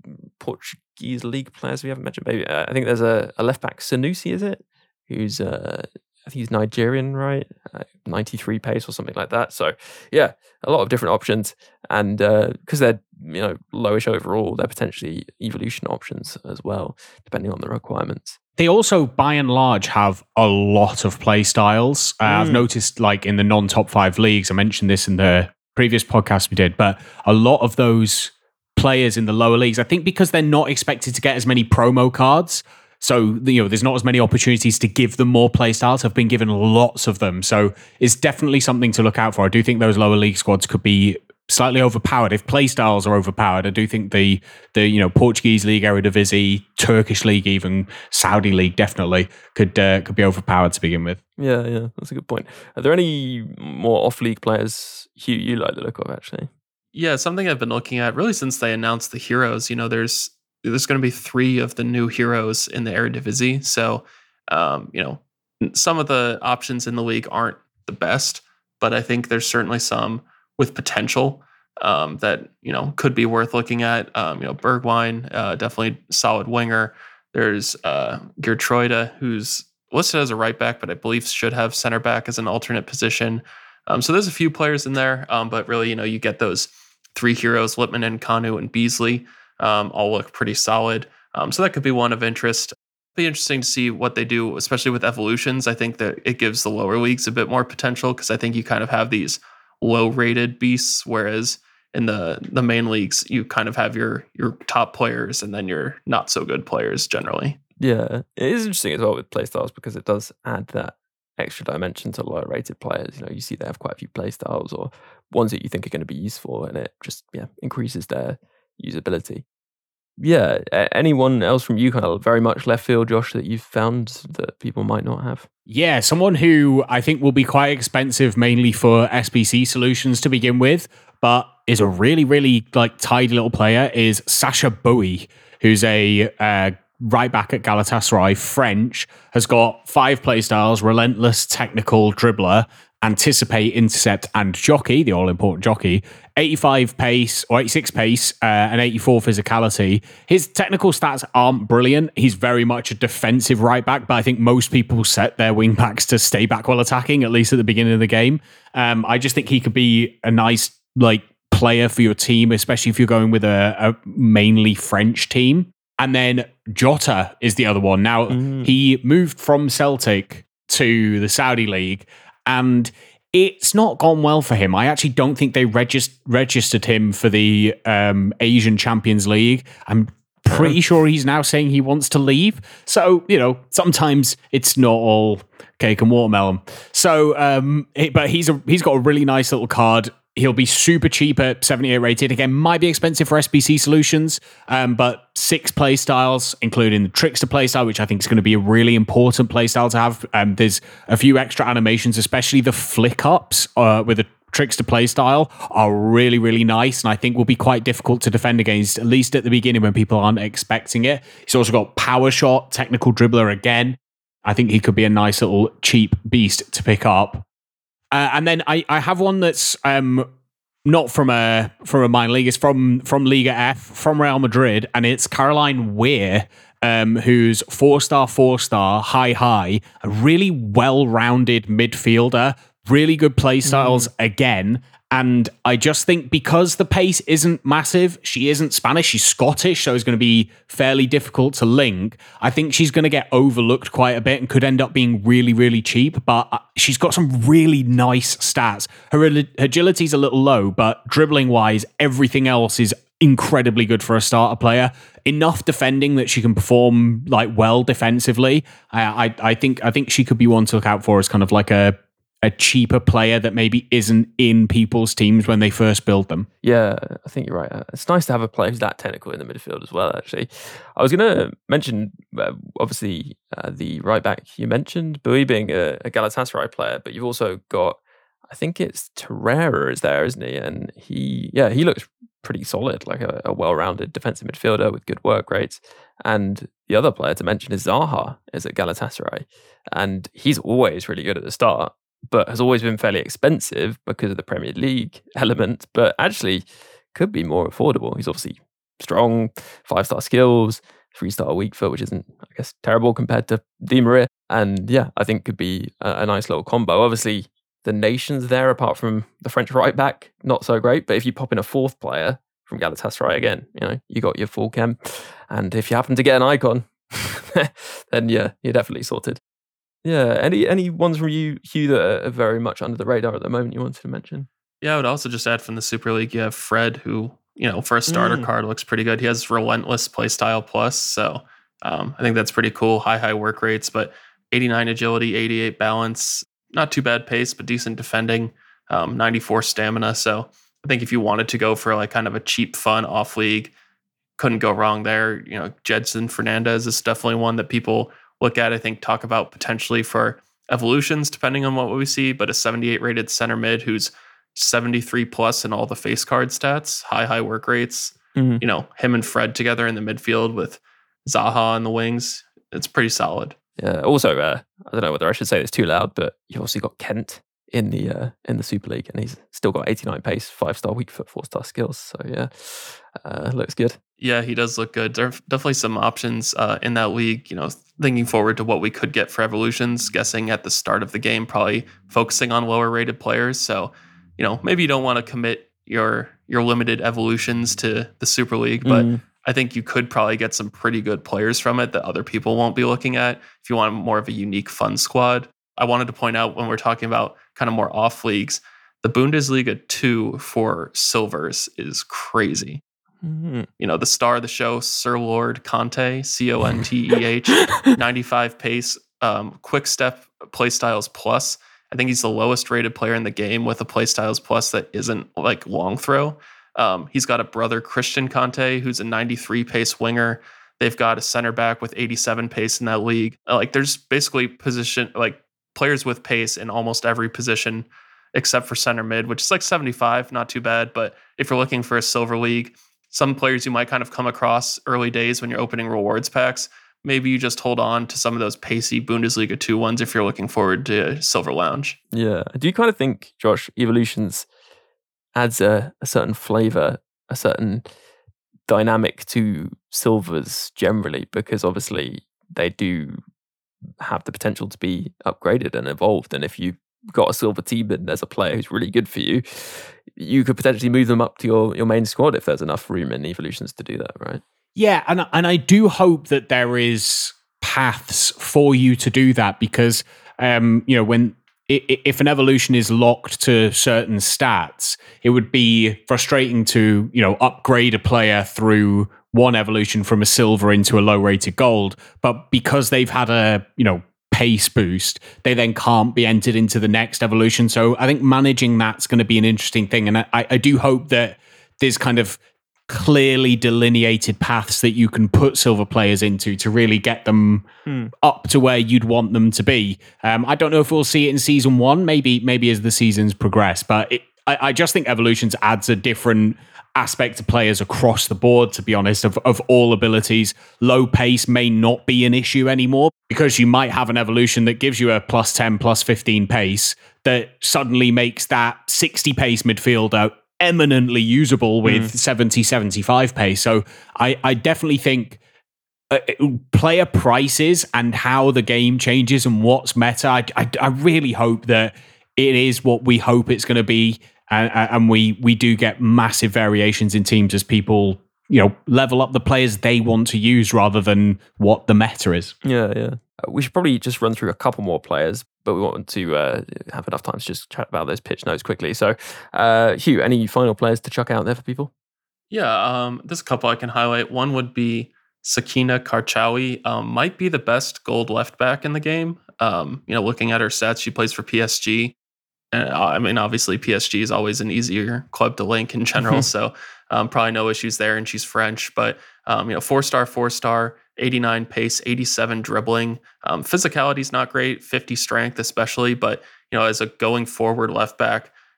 Portuguese league players we haven't mentioned? Maybe uh, I think there's a, a left-back, Sanusi, is it? Who's, uh, I think he's Nigerian, right? Uh, ninety-three pace or something like that. So yeah, a lot of different options. And because uh, they're, you know, lowish overall, they're potentially evolution options as well, depending on the requirements. They also, by and large, have a lot of play styles. Uh, mm. I've noticed, like, in the non-top five leagues, I mentioned this in the previous podcast we did, but a lot of those players in the lower leagues, I think because they're not expected to get as many promo cards, so, you know, there's not as many opportunities to give them more play styles, have been given lots of them. So it's definitely something to look out for. I do think those lower league squads could be slightly overpowered. If play styles are overpowered, I do think the, the you know, Portuguese league, Eredivisie, Turkish league, even Saudi league definitely could uh, could be overpowered to begin with. Yeah, yeah, that's a good point. Are there any more off-league players you, you like the look of, actually? Yeah, something I've been looking at really since they announced the heroes. You know, there's there's going to be three of the new heroes in the Eredivisie. So, um, you know, some of the options in the league aren't the best, but I think there's certainly some with potential um, that, you know, could be worth looking at. Um, you know, Bergwijn, uh, definitely solid winger. There's uh, Geertruida, who's listed as a right back, but I believe should have center back as an alternate position. Um, so there's a few players in there, um, but really, you know, you get those three heroes, Lippmann and Kanu and Beasley, um, all look pretty solid. Um, so that could be one of interest. Be interesting to see what they do, especially with evolutions. I think that it gives the lower leagues a bit more potential because I think you kind of have these low-rated beasts, whereas in the the main leagues, you kind of have your your top players and then your not so good players generally. Yeah, it is interesting as well with playstyles because it does add that extra dimension to lower rated players. You know, you see they have quite a few playstyles or ones that you think are going to be useful, and it just yeah increases their usability. Yeah, anyone else from you kind of very much left field, Josh, that you've found that people might not have? Yeah, someone who I think will be quite expensive mainly for S B C solutions to begin with, but is a really, really like tidy little player is Sacha Boey, who's a uh, right back at Galatasaray, French, has got five playstyles: relentless, technical, dribbler, anticipate, intercept, and jockey, the all-important jockey. eighty-five pace or eighty-six pace uh, and eighty-four physicality. His technical stats aren't brilliant. He's very much a defensive right back, but I think most people set their wing backs to stay back while attacking, at least at the beginning of the game. Um, I just think he could be a nice like player for your team, especially if you're going with a, a mainly French team. And then Jota is the other one. Now, mm. he moved from Celtic to the Saudi League, and it's not gone well for him. I actually don't think they regist- registered him for the um, Asian Champions League. I'm pretty sure he's now saying he wants to leave. So, you know, sometimes it's not all cake and watermelon. So, um, it, but he's a, he's got a really nice little card. He'll be super cheap at seventy-eight rated. Again, might be expensive for S B C solutions, um, but six play styles, including the Trickster playstyle, which I think is going to be a really important playstyle to have. Um, there's a few extra animations, especially the flick ups uh, with a Trickster playstyle are really, really nice, and I think will be quite difficult to defend against, at least at the beginning when people aren't expecting it. He's also got power shot, technical dribbler again. I think he could be a nice little cheap beast to pick up. Uh, and then I, I have one that's um, not from a from a minor league. It's from from Liga F, from Real Madrid, and it's Caroline Weir, um, who's four star, four star, high high, a really well rounded midfielder, really good play styles mm. again. And I just think because the pace isn't massive, she isn't Spanish, she's Scottish, so it's going to be fairly difficult to link. I think she's going to get overlooked quite a bit and could end up being really, really cheap, but she's got some really nice stats. Her agility's a little low, but dribbling-wise, everything else is incredibly good for a starter player. Enough defending that she can perform like well defensively. I, I, I think I think she could be one to look out for as kind of like a a cheaper player that maybe isn't in people's teams when they first build them. Yeah, I think you're right. It's nice to have a player who's that technical in the midfield as well, actually. I was going to mention, uh, obviously, uh, the right back you mentioned, Boey being a, a Galatasaray player, but you've also got, I think it's Torreira is there, isn't he? And he, yeah, he looks pretty solid, like a, a well-rounded defensive midfielder with good work rates. And the other player to mention is Zaha, is at Galatasaray. And he's always really good at the start, but has always been fairly expensive because of the Premier League element, but actually could be more affordable. He's obviously strong, five-star skills, three-star weak foot, which isn't, I guess, terrible compared to Di Maria. And yeah, I think could be a, a nice little combo. Obviously, the nations there, apart from the French right back, not so great. But if you pop in a fourth player from Galatasaray again, you know, you got your full chem. And if you happen to get an icon, then yeah, you're definitely sorted. Yeah. Any any ones from you, Hugh, that are very much under the radar at the moment you wanted to mention? Yeah, I would also just add from the Super League, you have Fred, who, you know, for a starter mm. card looks pretty good. He has relentless playstyle plus. So um, I think that's pretty cool. High, high work rates, but eighty-nine agility, eighty-eight balance. Not too bad pace, but decent defending, um, ninety-four stamina. So I think if you wanted to go for like kind of a cheap, fun off league, couldn't go wrong there. You know, Jedson Fernandez is definitely one that people look at, I think, talk about potentially for evolutions, depending on what we see, but a seventy-eight rated center mid who's seventy-three plus in all the face card stats, high, high work rates. Mm-hmm. You know, him and Fred together in the midfield with Zaha on the wings. It's pretty solid. Yeah. Also, uh, I don't know whether I should say this too loud, but you've also got Kent in the uh, in the Super League, and he's still got eighty-nine pace, five star weak foot, four star skills. So yeah, uh, looks good. Yeah, he does look good. There are definitely some options uh, in that league. You know, thinking forward to what we could get for evolutions, guessing at the start of the game, probably focusing on lower rated players. So, you know, maybe you don't want to commit your your limited evolutions to the Super League, but mm. I think you could probably get some pretty good players from it that other people won't be looking at if you want more of a unique, fun squad. I wanted to point out when we're talking about kind of more off leagues, the Bundesliga two for silvers is crazy. Mm-hmm. You know, the star of the show, Sir Lord Conte, C O N T E H, ninety-five pace, um, quick step playstyles plus. I think he's the lowest rated player in the game with a playstyles plus that isn't like long throw. Um, he's got a brother, Christian Conte, who's a ninety-three pace winger. They've got a center back with eighty-seven pace in that league. Like, there's basically position like players with pace in almost every position except for center mid, which is like seventy-five, not too bad. But if you're looking for a silver league, some players you might kind of come across early days when you're opening rewards packs, maybe you just hold on to some of those pacey Bundesliga two ones if you're looking forward to Silver Lounge. Yeah. Do you kind of think, Josh, Evolutions adds a, a certain flavor, a certain dynamic to silvers generally, because obviously they do have the potential to be upgraded and evolved. And if you've got a silver team and there's a player who's really good for you, you could potentially move them up to your, your main squad if there's enough room in Evolutions to do that, right? Yeah, and and I do hope that there is paths for you to do that, because um, you know, when if an evolution is locked to certain stats, it would be frustrating to, you know, upgrade a player through one evolution from a silver into a low rated gold. But because they've had a, you know, pace boost, they then can't be entered into the next evolution. So I think managing that's going to be an interesting thing. And I, I do hope that there's kind of clearly delineated paths that you can put silver players into to really get them hmm. up to where you'd want them to be. Um, I don't know if we'll see it in season one, maybe maybe as the seasons progress, but it, I, I just think Evolutions adds a different aspect to players across the board, to be honest, of, of all abilities. Low pace may not be an issue anymore, because you might have an evolution that gives you a plus ten, plus fifteen pace that suddenly makes that sixty pace midfielder eminently usable with mm. seventy, seventy-five pace. So I, I definitely think uh, player prices and how the game changes and what's meta, I, I, I really hope that it is what we hope it's going to be, and, and we we do get massive variations in teams as people, you know, level up the players they want to use rather than what the meta is. Yeah, yeah. Uh, we should probably just run through a couple more players, but we want to uh, have enough time to just chat about those pitch notes quickly. So, uh, Hugh, any final players to chuck out there for people? Yeah, um, there's a couple I can highlight. One would be Sakina Karchaoui. Um, might be the best gold left back in the game. Um, you know, looking at her stats, she plays for P S G. And, uh, I mean, obviously, P S G is always an easier club to link in general, so um, probably no issues there. And she's French, but um, you know, four star, four star. eighty-nine pace, eighty-seven dribbling. Um, physicality is not great, fifty strength especially, but you know, as a going forward left back,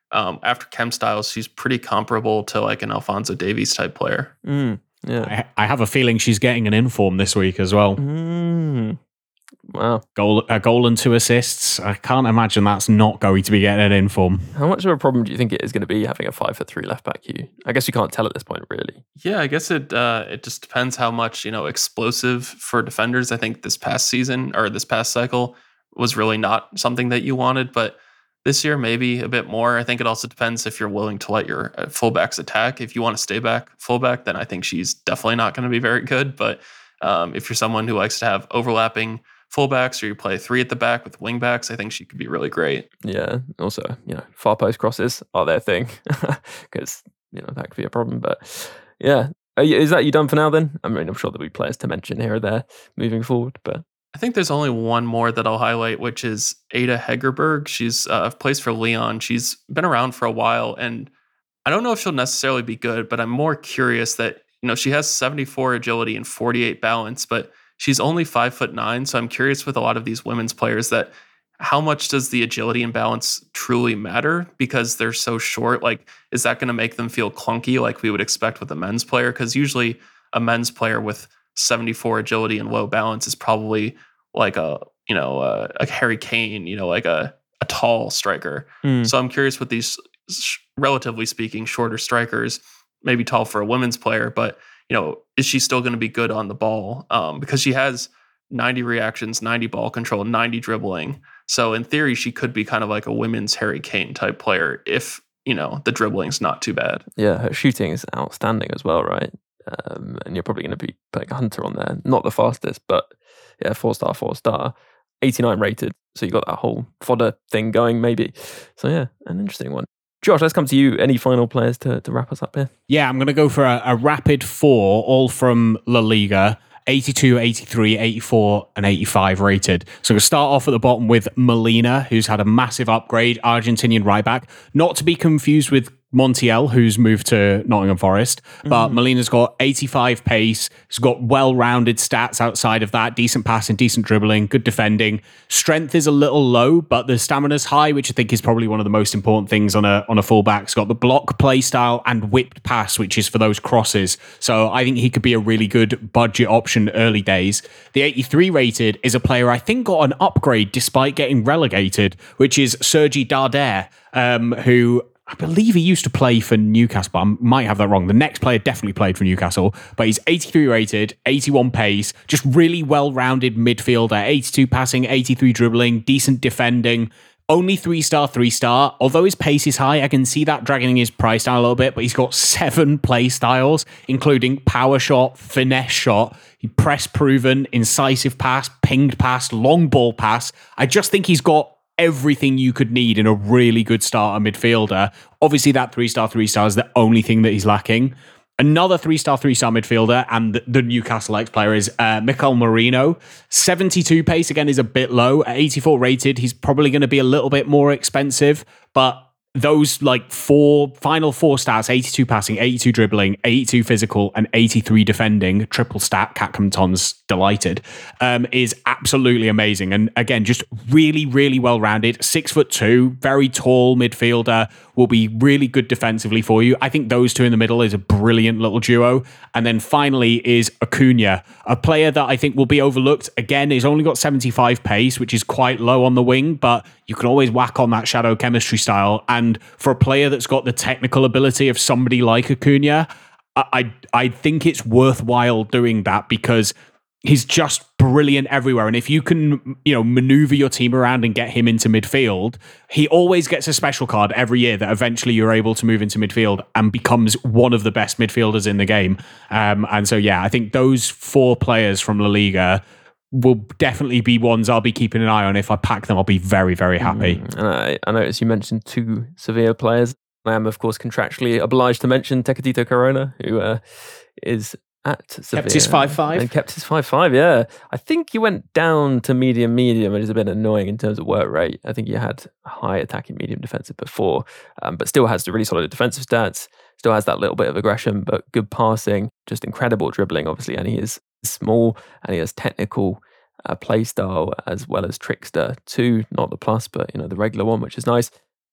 um, after chem styles, she's pretty comparable to like an Alphonso Davies type player. Mm, yeah. I, I have a feeling she's getting an inform this week as well. Mm. Wow. Goal, a goal and two assists. I can't imagine that's not going to be getting an inform. How much of a problem do you think it is going to be having a five foot three left back? You, I guess you can't tell at this point, really. Yeah, I guess it uh, it just depends how much, you know, explosive for defenders. I think this past season or this past cycle was really not something that you wanted, but this year maybe a bit more. I think it also depends if you're willing to let your fullbacks attack. If you want to stay back fullback, then I think she's definitely not going to be very good. But um, if you're someone who likes to have overlapping fullbacks or you play three at the back with wing backs, I think she could be really great. Yeah. Also, you know, far post crosses are their thing because, you know, that could be a problem. But yeah, Are you, is that you done for now then? I mean, I'm sure there'll be players to mention here or there moving forward, but I think there's only one more that I'll highlight, which is Ada Hegerberg. She's uh, plays for Lyon. She's been around for a while, and I don't know if she'll necessarily be good, but I'm more curious that, you know, she has seventy-four agility and forty-eight balance, but she's only five foot nine. So I'm curious with a lot of these women's players that how much does the agility and balance truly matter because they're so short? Like, is that going to make them feel clunky like we would expect with a men's player? Because usually a men's player with seventy-four agility and low balance is probably like a, you know, a, a Harry Kane, you know, like a, a tall striker. Mm. So I'm curious with these, sh- relatively speaking, shorter strikers, maybe tall for a women's player, but, you know, is she still going to be good on the ball? Um, because she has ninety reactions, ninety ball control, ninety dribbling. So in theory, she could be kind of like a women's Harry Kane type player if, you know, the dribbling's not too bad. Yeah, her shooting is outstanding as well, right? Um, and you're probably going to be putting Hunter on there. Not the fastest, but yeah, four star, four star. eighty-nine rated. So you got that whole fodder thing going, maybe. So yeah, an interesting one. Josh, let's come to you. Any final players to, to wrap us up here? Yeah, I'm going to go for a, a rapid four, all from La Liga. eighty-two, eighty-three, eighty-four, and eighty-five rated. So we'll start off at the bottom with Molina, who's had a massive upgrade, Argentinian right back. Not to be confused with Montiel, who's moved to Nottingham Forest. But mm. Molina's got eighty-five pace. He's got well-rounded stats outside of that. Decent passing, decent dribbling, good defending. Strength is a little low, but the stamina's high, which I think is probably one of the most important things on a on a fullback. He's got the block play style and whipped pass, which is for those crosses. So I think he could be a really good budget option early days. The eighty-three rated is a player I think got an upgrade despite getting relegated, which is Sergi Darder, um, who I believe he used to play for Newcastle, but I might have that wrong. The next player definitely played for Newcastle, but he's eighty-three rated, eighty-one pace, just really well-rounded midfielder, eighty-two passing, eighty-three dribbling, decent defending, only three-star, three-star. Although his pace is high, I can see that dragging his price down a little bit, but he's got seven play styles, including power shot, finesse shot, press proven, incisive pass, pinged pass, long ball pass. I just think he's got everything you could need in a really good starter midfielder. Obviously, that three-star, three-star is the only thing that he's lacking. Another three-star, three-star midfielder, and the, the Newcastle ex-player is uh, Mikel Merino. seventy-two pace, again, is a bit low. At eighty-four rated, he's probably going to be a little bit more expensive, but those like four final four stats, eighty-two passing, eighty-two dribbling, eighty-two physical, and eighty-three defending, triple stat, Catcomton's delighted, um, is absolutely amazing. And again, just really, really well-rounded. Six foot two, very tall midfielder, will be really good defensively for you. I think those two in the middle is a brilliant little duo. And then finally is Acuna, a player that I think will be overlooked. Again, he's only got seventy-five pace, which is quite low on the wing, but you can always whack on that shadow chemistry style. And for a player that's got the technical ability of somebody like Acuna, I, I, I think it's worthwhile doing that because he's just brilliant everywhere. And if you can, you know, maneuver your team around and get him into midfield, he always gets a special card every year that eventually you're able to move into midfield and becomes one of the best midfielders in the game. Um, and so, yeah, I think those four players from La Liga will definitely be ones I'll be keeping an eye on. If I pack them, I'll be very, very happy. Mm, and I, I noticed you mentioned two Sevilla players. I am, of course, contractually obliged to mention Tecatito Corona, who uh, is at Sevilla. Kept his five five. And kept his five five, yeah. I think he went down to medium medium, which is a bit annoying in terms of work rate. I think he had high attacking, medium defensive before, um, but still has the really solid defensive stats, still has that little bit of aggression, but good passing, just incredible dribbling, obviously, and he is small and he has technical uh, play style as well as trickster too, not the plus, but you know the regular one, which is nice.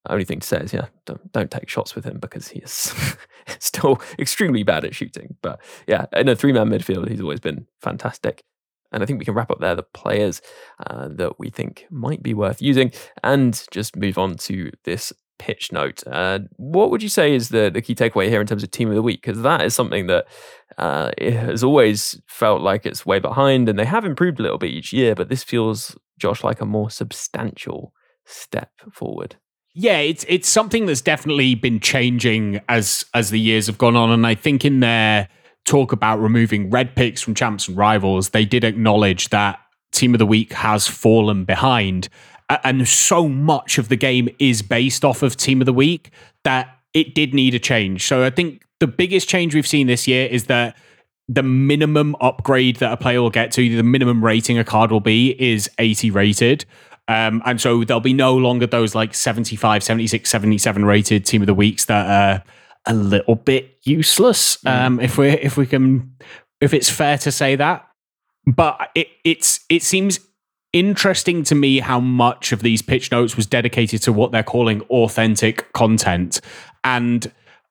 only thing to say is, yeah, don't, don't take shots with him because he is still extremely bad at shooting. But yeah, in a three-man midfield, he's always been fantastic. And I think we can wrap up there the players uh, that we think might be worth using and just move on to this pitch note. Uh, what would you say is the, the key takeaway here in terms of team of the week? Because that is something that uh, it has always felt like it's way behind, and they have improved a little bit each year, but this feels, Josh, like a more substantial step forward. Yeah, it's it's something that's definitely been changing as as the years have gone on, and I think in their talk about removing red picks from champs and rivals, they did acknowledge that team of the week has fallen behind, and so much of the game is based off of team of the week that it did need a change. So I think the biggest change we've seen this year is that the minimum upgrade that a player will get to, the minimum rating a card will be, is eighty rated. Um, and so there'll be no longer those like seventy-five, seventy-six, seventy-seven rated team of the weeks that are a little bit useless. Um, if we if we can, if it's fair to say that. But it it's it seems interesting to me how much of these pitch notes was dedicated to what they're calling authentic content. And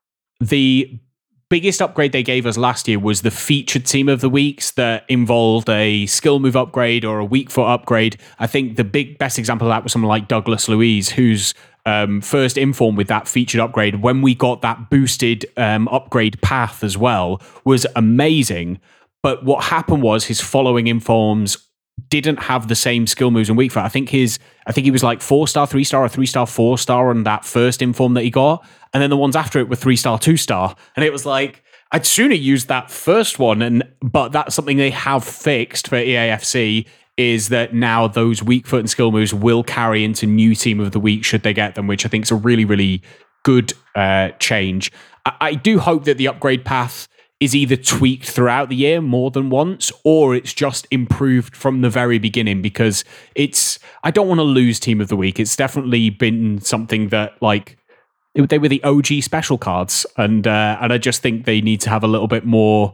the biggest upgrade they gave us last year was the featured team of the weeks that involved a skill move upgrade or a weak foot upgrade. I think the big best example of that was someone like Douglas Luiz, whose um, first inform with that featured upgrade, when we got that boosted um, upgrade path as well, was amazing. But what happened was his following informs didn't have the same skill moves and weak foot. I think his, I think he was like four star, three star, or three star, four star on that first inform that he got, and then the ones after it were three star, two star, and it was like I'd sooner use that first one. And but that's something they have fixed for E A F C, is that now those weak foot and skill moves will carry into new team of the week should they get them, which I think is a really, really good uh, change. I, I do hope that the upgrade path is either tweaked throughout the year more than once, or it's just improved from the very beginning, because it's, I don't want to lose team of the week. It's definitely been something that, like, they were the O G special cards, and uh, and I just think they need to have a little bit more,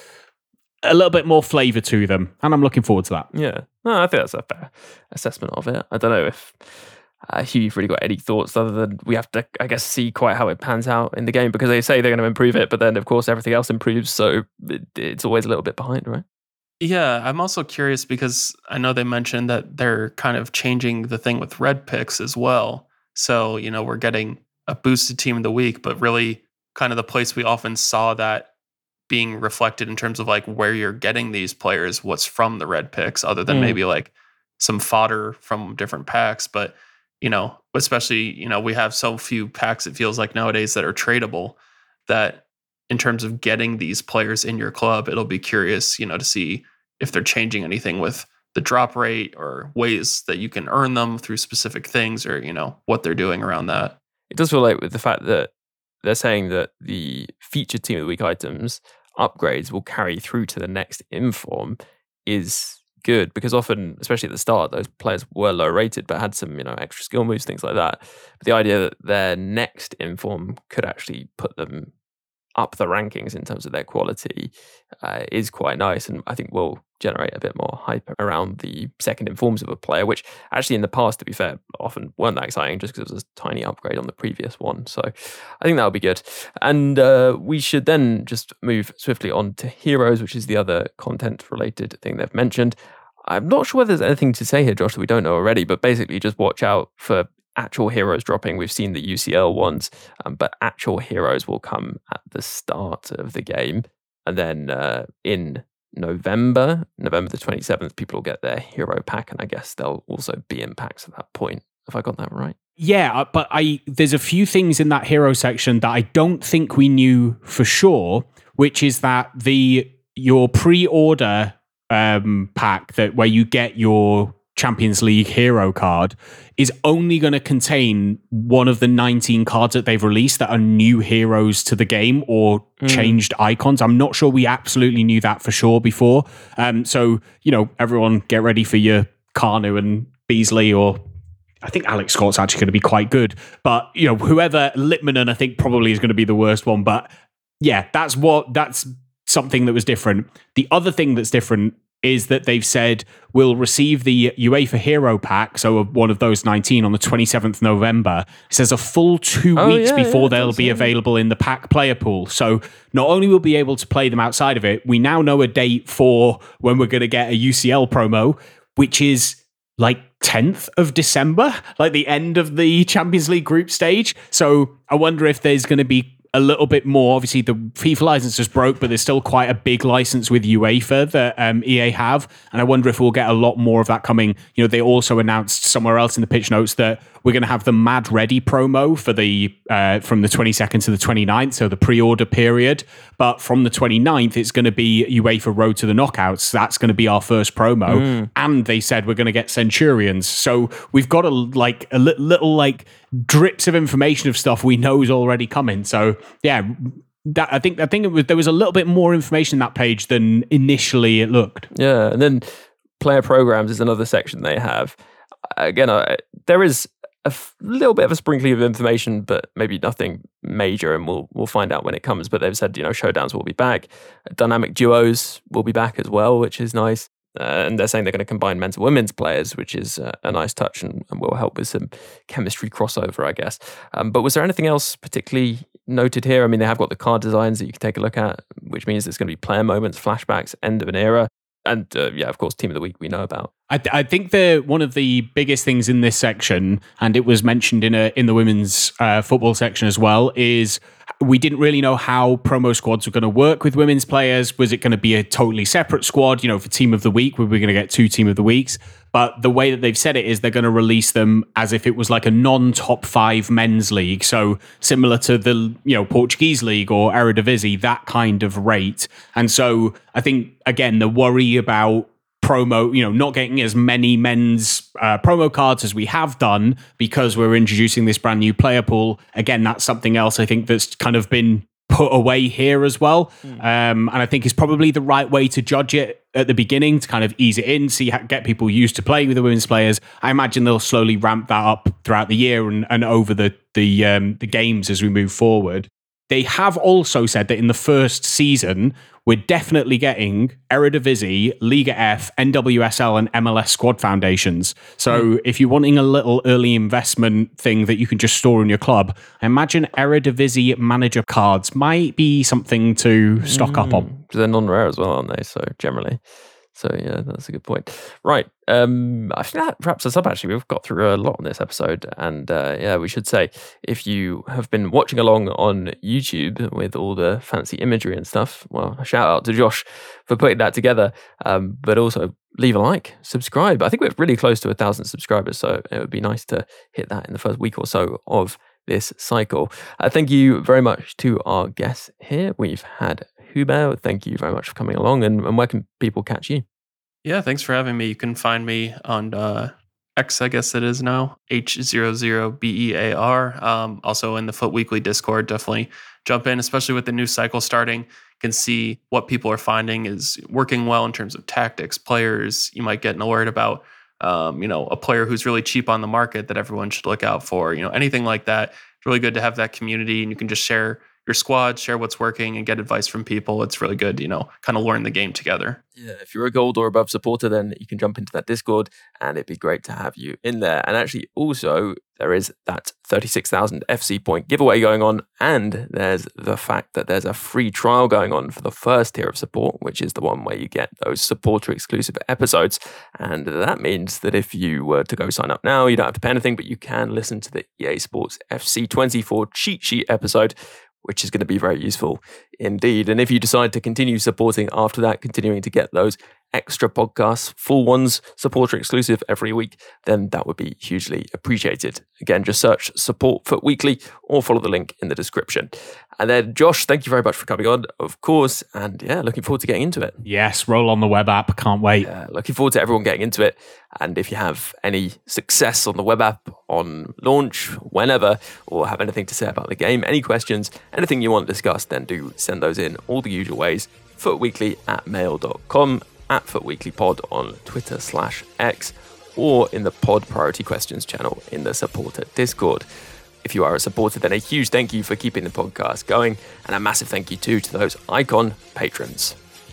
a little bit more flavor to them, and I'm looking forward to that. Yeah, no, I think that's a fair assessment of it. I don't know if Uh, Hugh, you've really got any thoughts other than we have to, I guess, see quite how it pans out in the game, because they say they're going to improve it, but then, of course, everything else improves, so it, it's always a little bit behind, right? Yeah, I'm also curious because I know they mentioned that they're kind of changing the thing with red picks as well. So, you know, we're getting a boosted team of the week, but really kind of the place we often saw that being reflected in terms of like where you're getting these players, what's from the red picks, other than mm. maybe like some fodder from different packs. But you know, especially, you know, we have so few packs, it feels like nowadays, that are tradable, that in terms of getting these players in your club, it'll be curious, you know, to see if they're changing anything with the drop rate or ways that you can earn them through specific things, or, you know, what they're doing around that. It does feel like with the fact that they're saying that the featured team of the week items upgrades will carry through to the next inform is good, because often, especially at the start, those players were low rated but had some, you know, extra skill moves, things like that. But the idea that their next inform could actually put them up the rankings in terms of their quality uh, is quite nice, and I think will generate a bit more hype around the second informs of a player, which actually in the past, to be fair, often weren't that exciting just because it was a tiny upgrade on the previous one. So I think that'll be good. And uh, we should then just move swiftly on to heroes, which is the other content related thing they've mentioned. I'm not sure whether there's anything to say here, Josh, that we don't know already, but basically just watch out for actual heroes dropping. We've seen the U C L ones, um, but actual heroes will come at the start of the game. And then uh, in November, November the twenty-seventh, people will get their hero pack, and I guess they'll also be in packs at that point. Have I got that right? Yeah, but I there's a few things in that hero section that I don't think we knew for sure, which is that the your pre-order um, pack, that where you get your Champions League hero card, is only going to contain one of the nineteen cards that they've released that are new heroes to the game or mm. changed icons. I'm not sure we absolutely knew that for sure before. Um, so, you know, everyone get ready for your Kanu and Beasley, or I think Alex Scott's actually going to be quite good. But, you know, whoever, Litmanen, I think probably is going to be the worst one. But yeah, that's what, that's something that was different. The other thing that's different is that they've said we'll receive the UEFA Hero Pack, so one of those nineteen, on the twenty-seventh of November. It says a full two oh, weeks yeah, before yeah, they'll be available in the pack player pool. So not only will we be able to play them outside of it, we now know a date for when we're going to get a U C L promo, which is like tenth of December, like the end of the Champions League group stage. So I wonder if there's going to be a little bit more. Obviously, the FIFA license just broke, but there's still quite a big license with UEFA that um, E A have. And I wonder if we'll get a lot more of that coming. You know, they also announced somewhere else in the pitch notes that we're going to have the Mad Ready promo for the uh, from the twenty-second to the twenty-ninth, so the pre-order period. But from the twenty-ninth, it's going to be UEFA Road to the Knockouts. That's going to be our first promo. Mm. And they said we're going to get Centurions. So we've got a like a li- little like drips of information of stuff we know is already coming. So yeah, that I think I think it was there was a little bit more information in that page than initially it looked. Yeah, and then player programs is another section they have. Again, I, there is a f- little bit of a sprinkling of information, but maybe nothing major, and we'll we'll find out when it comes. But they've said, you know, showdowns will be back, dynamic duos will be back as well, which is nice. Uh, and they're saying they're going to combine men's and women's players, which is uh, a nice touch and, and will help with some chemistry crossover, I guess. Um, but was there anything else particularly noted here? I mean, they have got the card designs that you can take a look at, which means there's going to be player moments, flashbacks, end of an era. And uh, yeah, of course, Team of the Week we know about. I, th- I think the one of the biggest things in this section, and it was mentioned in a in the women's uh, football section as well, is we didn't really know how promo squads were going to work with women's players. Was it going to be a totally separate squad? You know, for Team of the Week, were we going to get two Team of the Weeks? But the way that they've said it is they're going to release them as if it was like a non-top five men's league. So similar to the, you know, Portuguese league or Eredivisie, that kind of rate. And so I think, again, the worry about promo, you know, not getting as many men's uh, promo cards as we have done because we're introducing this brand new player pool. Again, that's something else I think that's kind of been put away here as well. Mm. Um, and I think it's probably the right way to judge it at the beginning to kind of ease it in, see how, get people used to playing with the women's players. I imagine they'll slowly ramp that up throughout the year and, and over the the um, the games as we move forward. They have also said that in the first season, we're definitely getting Eredivisie, Liga F, N W S L, and M L S squad foundations. So mm. if you're wanting a little early investment thing that you can just store in your club, I imagine Eredivisie manager cards might be something to stock mm. up on. They're non-rare as well, aren't they? So generally. So yeah, that's a good point. Right. Um, I think that wraps us up, actually. We've got through a lot on this episode. And uh, yeah, we should say, if you have been watching along on YouTube with all the fancy imagery and stuff, well, a shout out to Josh for putting that together. Um, but also leave a like, subscribe. I think we're really close to a thousand subscribers. So it would be nice to hit that in the first week or so of this cycle. Uh, thank you very much to our guests here. We've had Hubert, thank you very much for coming along. And, and where can people catch you? Yeah, thanks for having me. You can find me on uh, X, I guess it is now, H zero zero B E A R. Um, also in the Foot Weekly Discord, definitely jump in, especially with the new cycle starting. You can see what people are finding is working well in terms of tactics, players you might get worried about. Um, you know, a player who's really cheap on the market that everyone should look out for. You know, anything like that. It's really good to have that community, and you can just share your squad, share what's working, and get advice from people. It's really good, you know, kind of learn the game together. Yeah, if you're a gold or above supporter, then you can jump into that Discord, and it'd be great to have you in there. And actually, also, there is that thirty-six thousand F C point giveaway going on, and there's the fact that there's a free trial going on for the first tier of support, which is the one where you get those supporter-exclusive episodes. And that means that if you were to go sign up now, you don't have to pay anything, but you can listen to the E A Sports F C twenty-four cheat sheet episode, which is going to be very useful indeed. And if you decide to continue supporting after that, continuing to get those extra podcasts, full ones, supporter exclusive every week, then that would be hugely appreciated. Again, just search Support Foot Weekly or follow the link in the description. And then, Josh, thank you very much for coming on, of course. And yeah, looking forward to getting into it. Yes, roll on the web app. Can't wait. Yeah, looking forward to everyone getting into it. And if you have any success on the web app, on launch, whenever, or have anything to say about the game, any questions, anything you want discussed, then do send those in all the usual ways. footweekly at mail dot com, at footweeklypod on Twitter slash X, or in the Pod Priority Questions channel in the supporter Discord. If you are a supporter, then a huge thank you for keeping the podcast going, and a massive thank you too to those Icon patrons.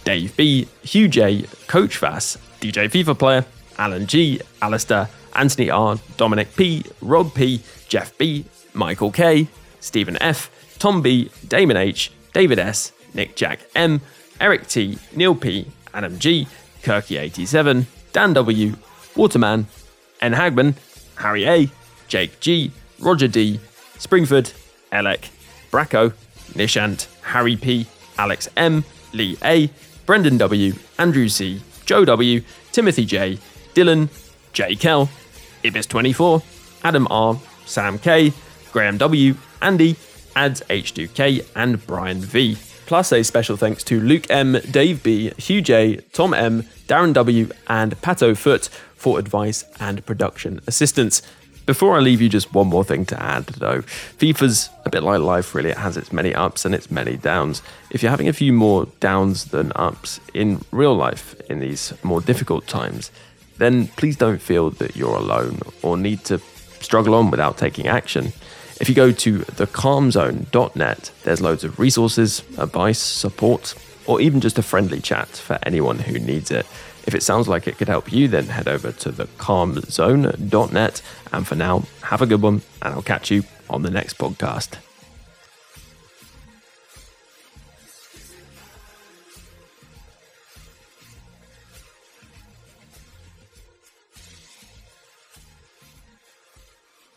Dave B, Hugh J, Coach Vass, D J FIFA Player, Alan G, Alistair, Anthony R, Dominic P, Rob P, Jeff B, Michael K, Stephen F, Tom B, Damon H, David S, Nick Jack M, Eric T, Neil P, Adam G, Kirky eighty-seven, Dan W, Waterman, N Hagman, Harry A, Jake G, Roger D, Springford, Elec, Bracco, Nishant, Harry P, Alex M, Lee A, Brendan W, Andrew C, Joe W, Timothy J, Dylan, J Kell, Ibis twenty-four, Adam R, Sam K, Graham W, Andy, Ads H two K, and Brian V. Plus a special thanks to Luke M, Dave B, Hugh J, Tom M, Darren W, and Pato Foot for advice and production assistance. Before I leave you, just one more thing to add though. FIFA's a bit like life really, it has its many ups and its many downs. If you're having a few more downs than ups in real life in these more difficult times, then please don't feel that you're alone or need to struggle on without taking action. If you go to the calm zone dot net, there's loads of resources, advice, support, or even just a friendly chat for anyone who needs it. If it sounds like it could help you, then head over to the calm zone dot net. And for now, have a good one, and I'll catch you on the next podcast.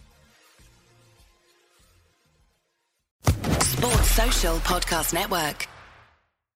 Sports Social Podcast Network.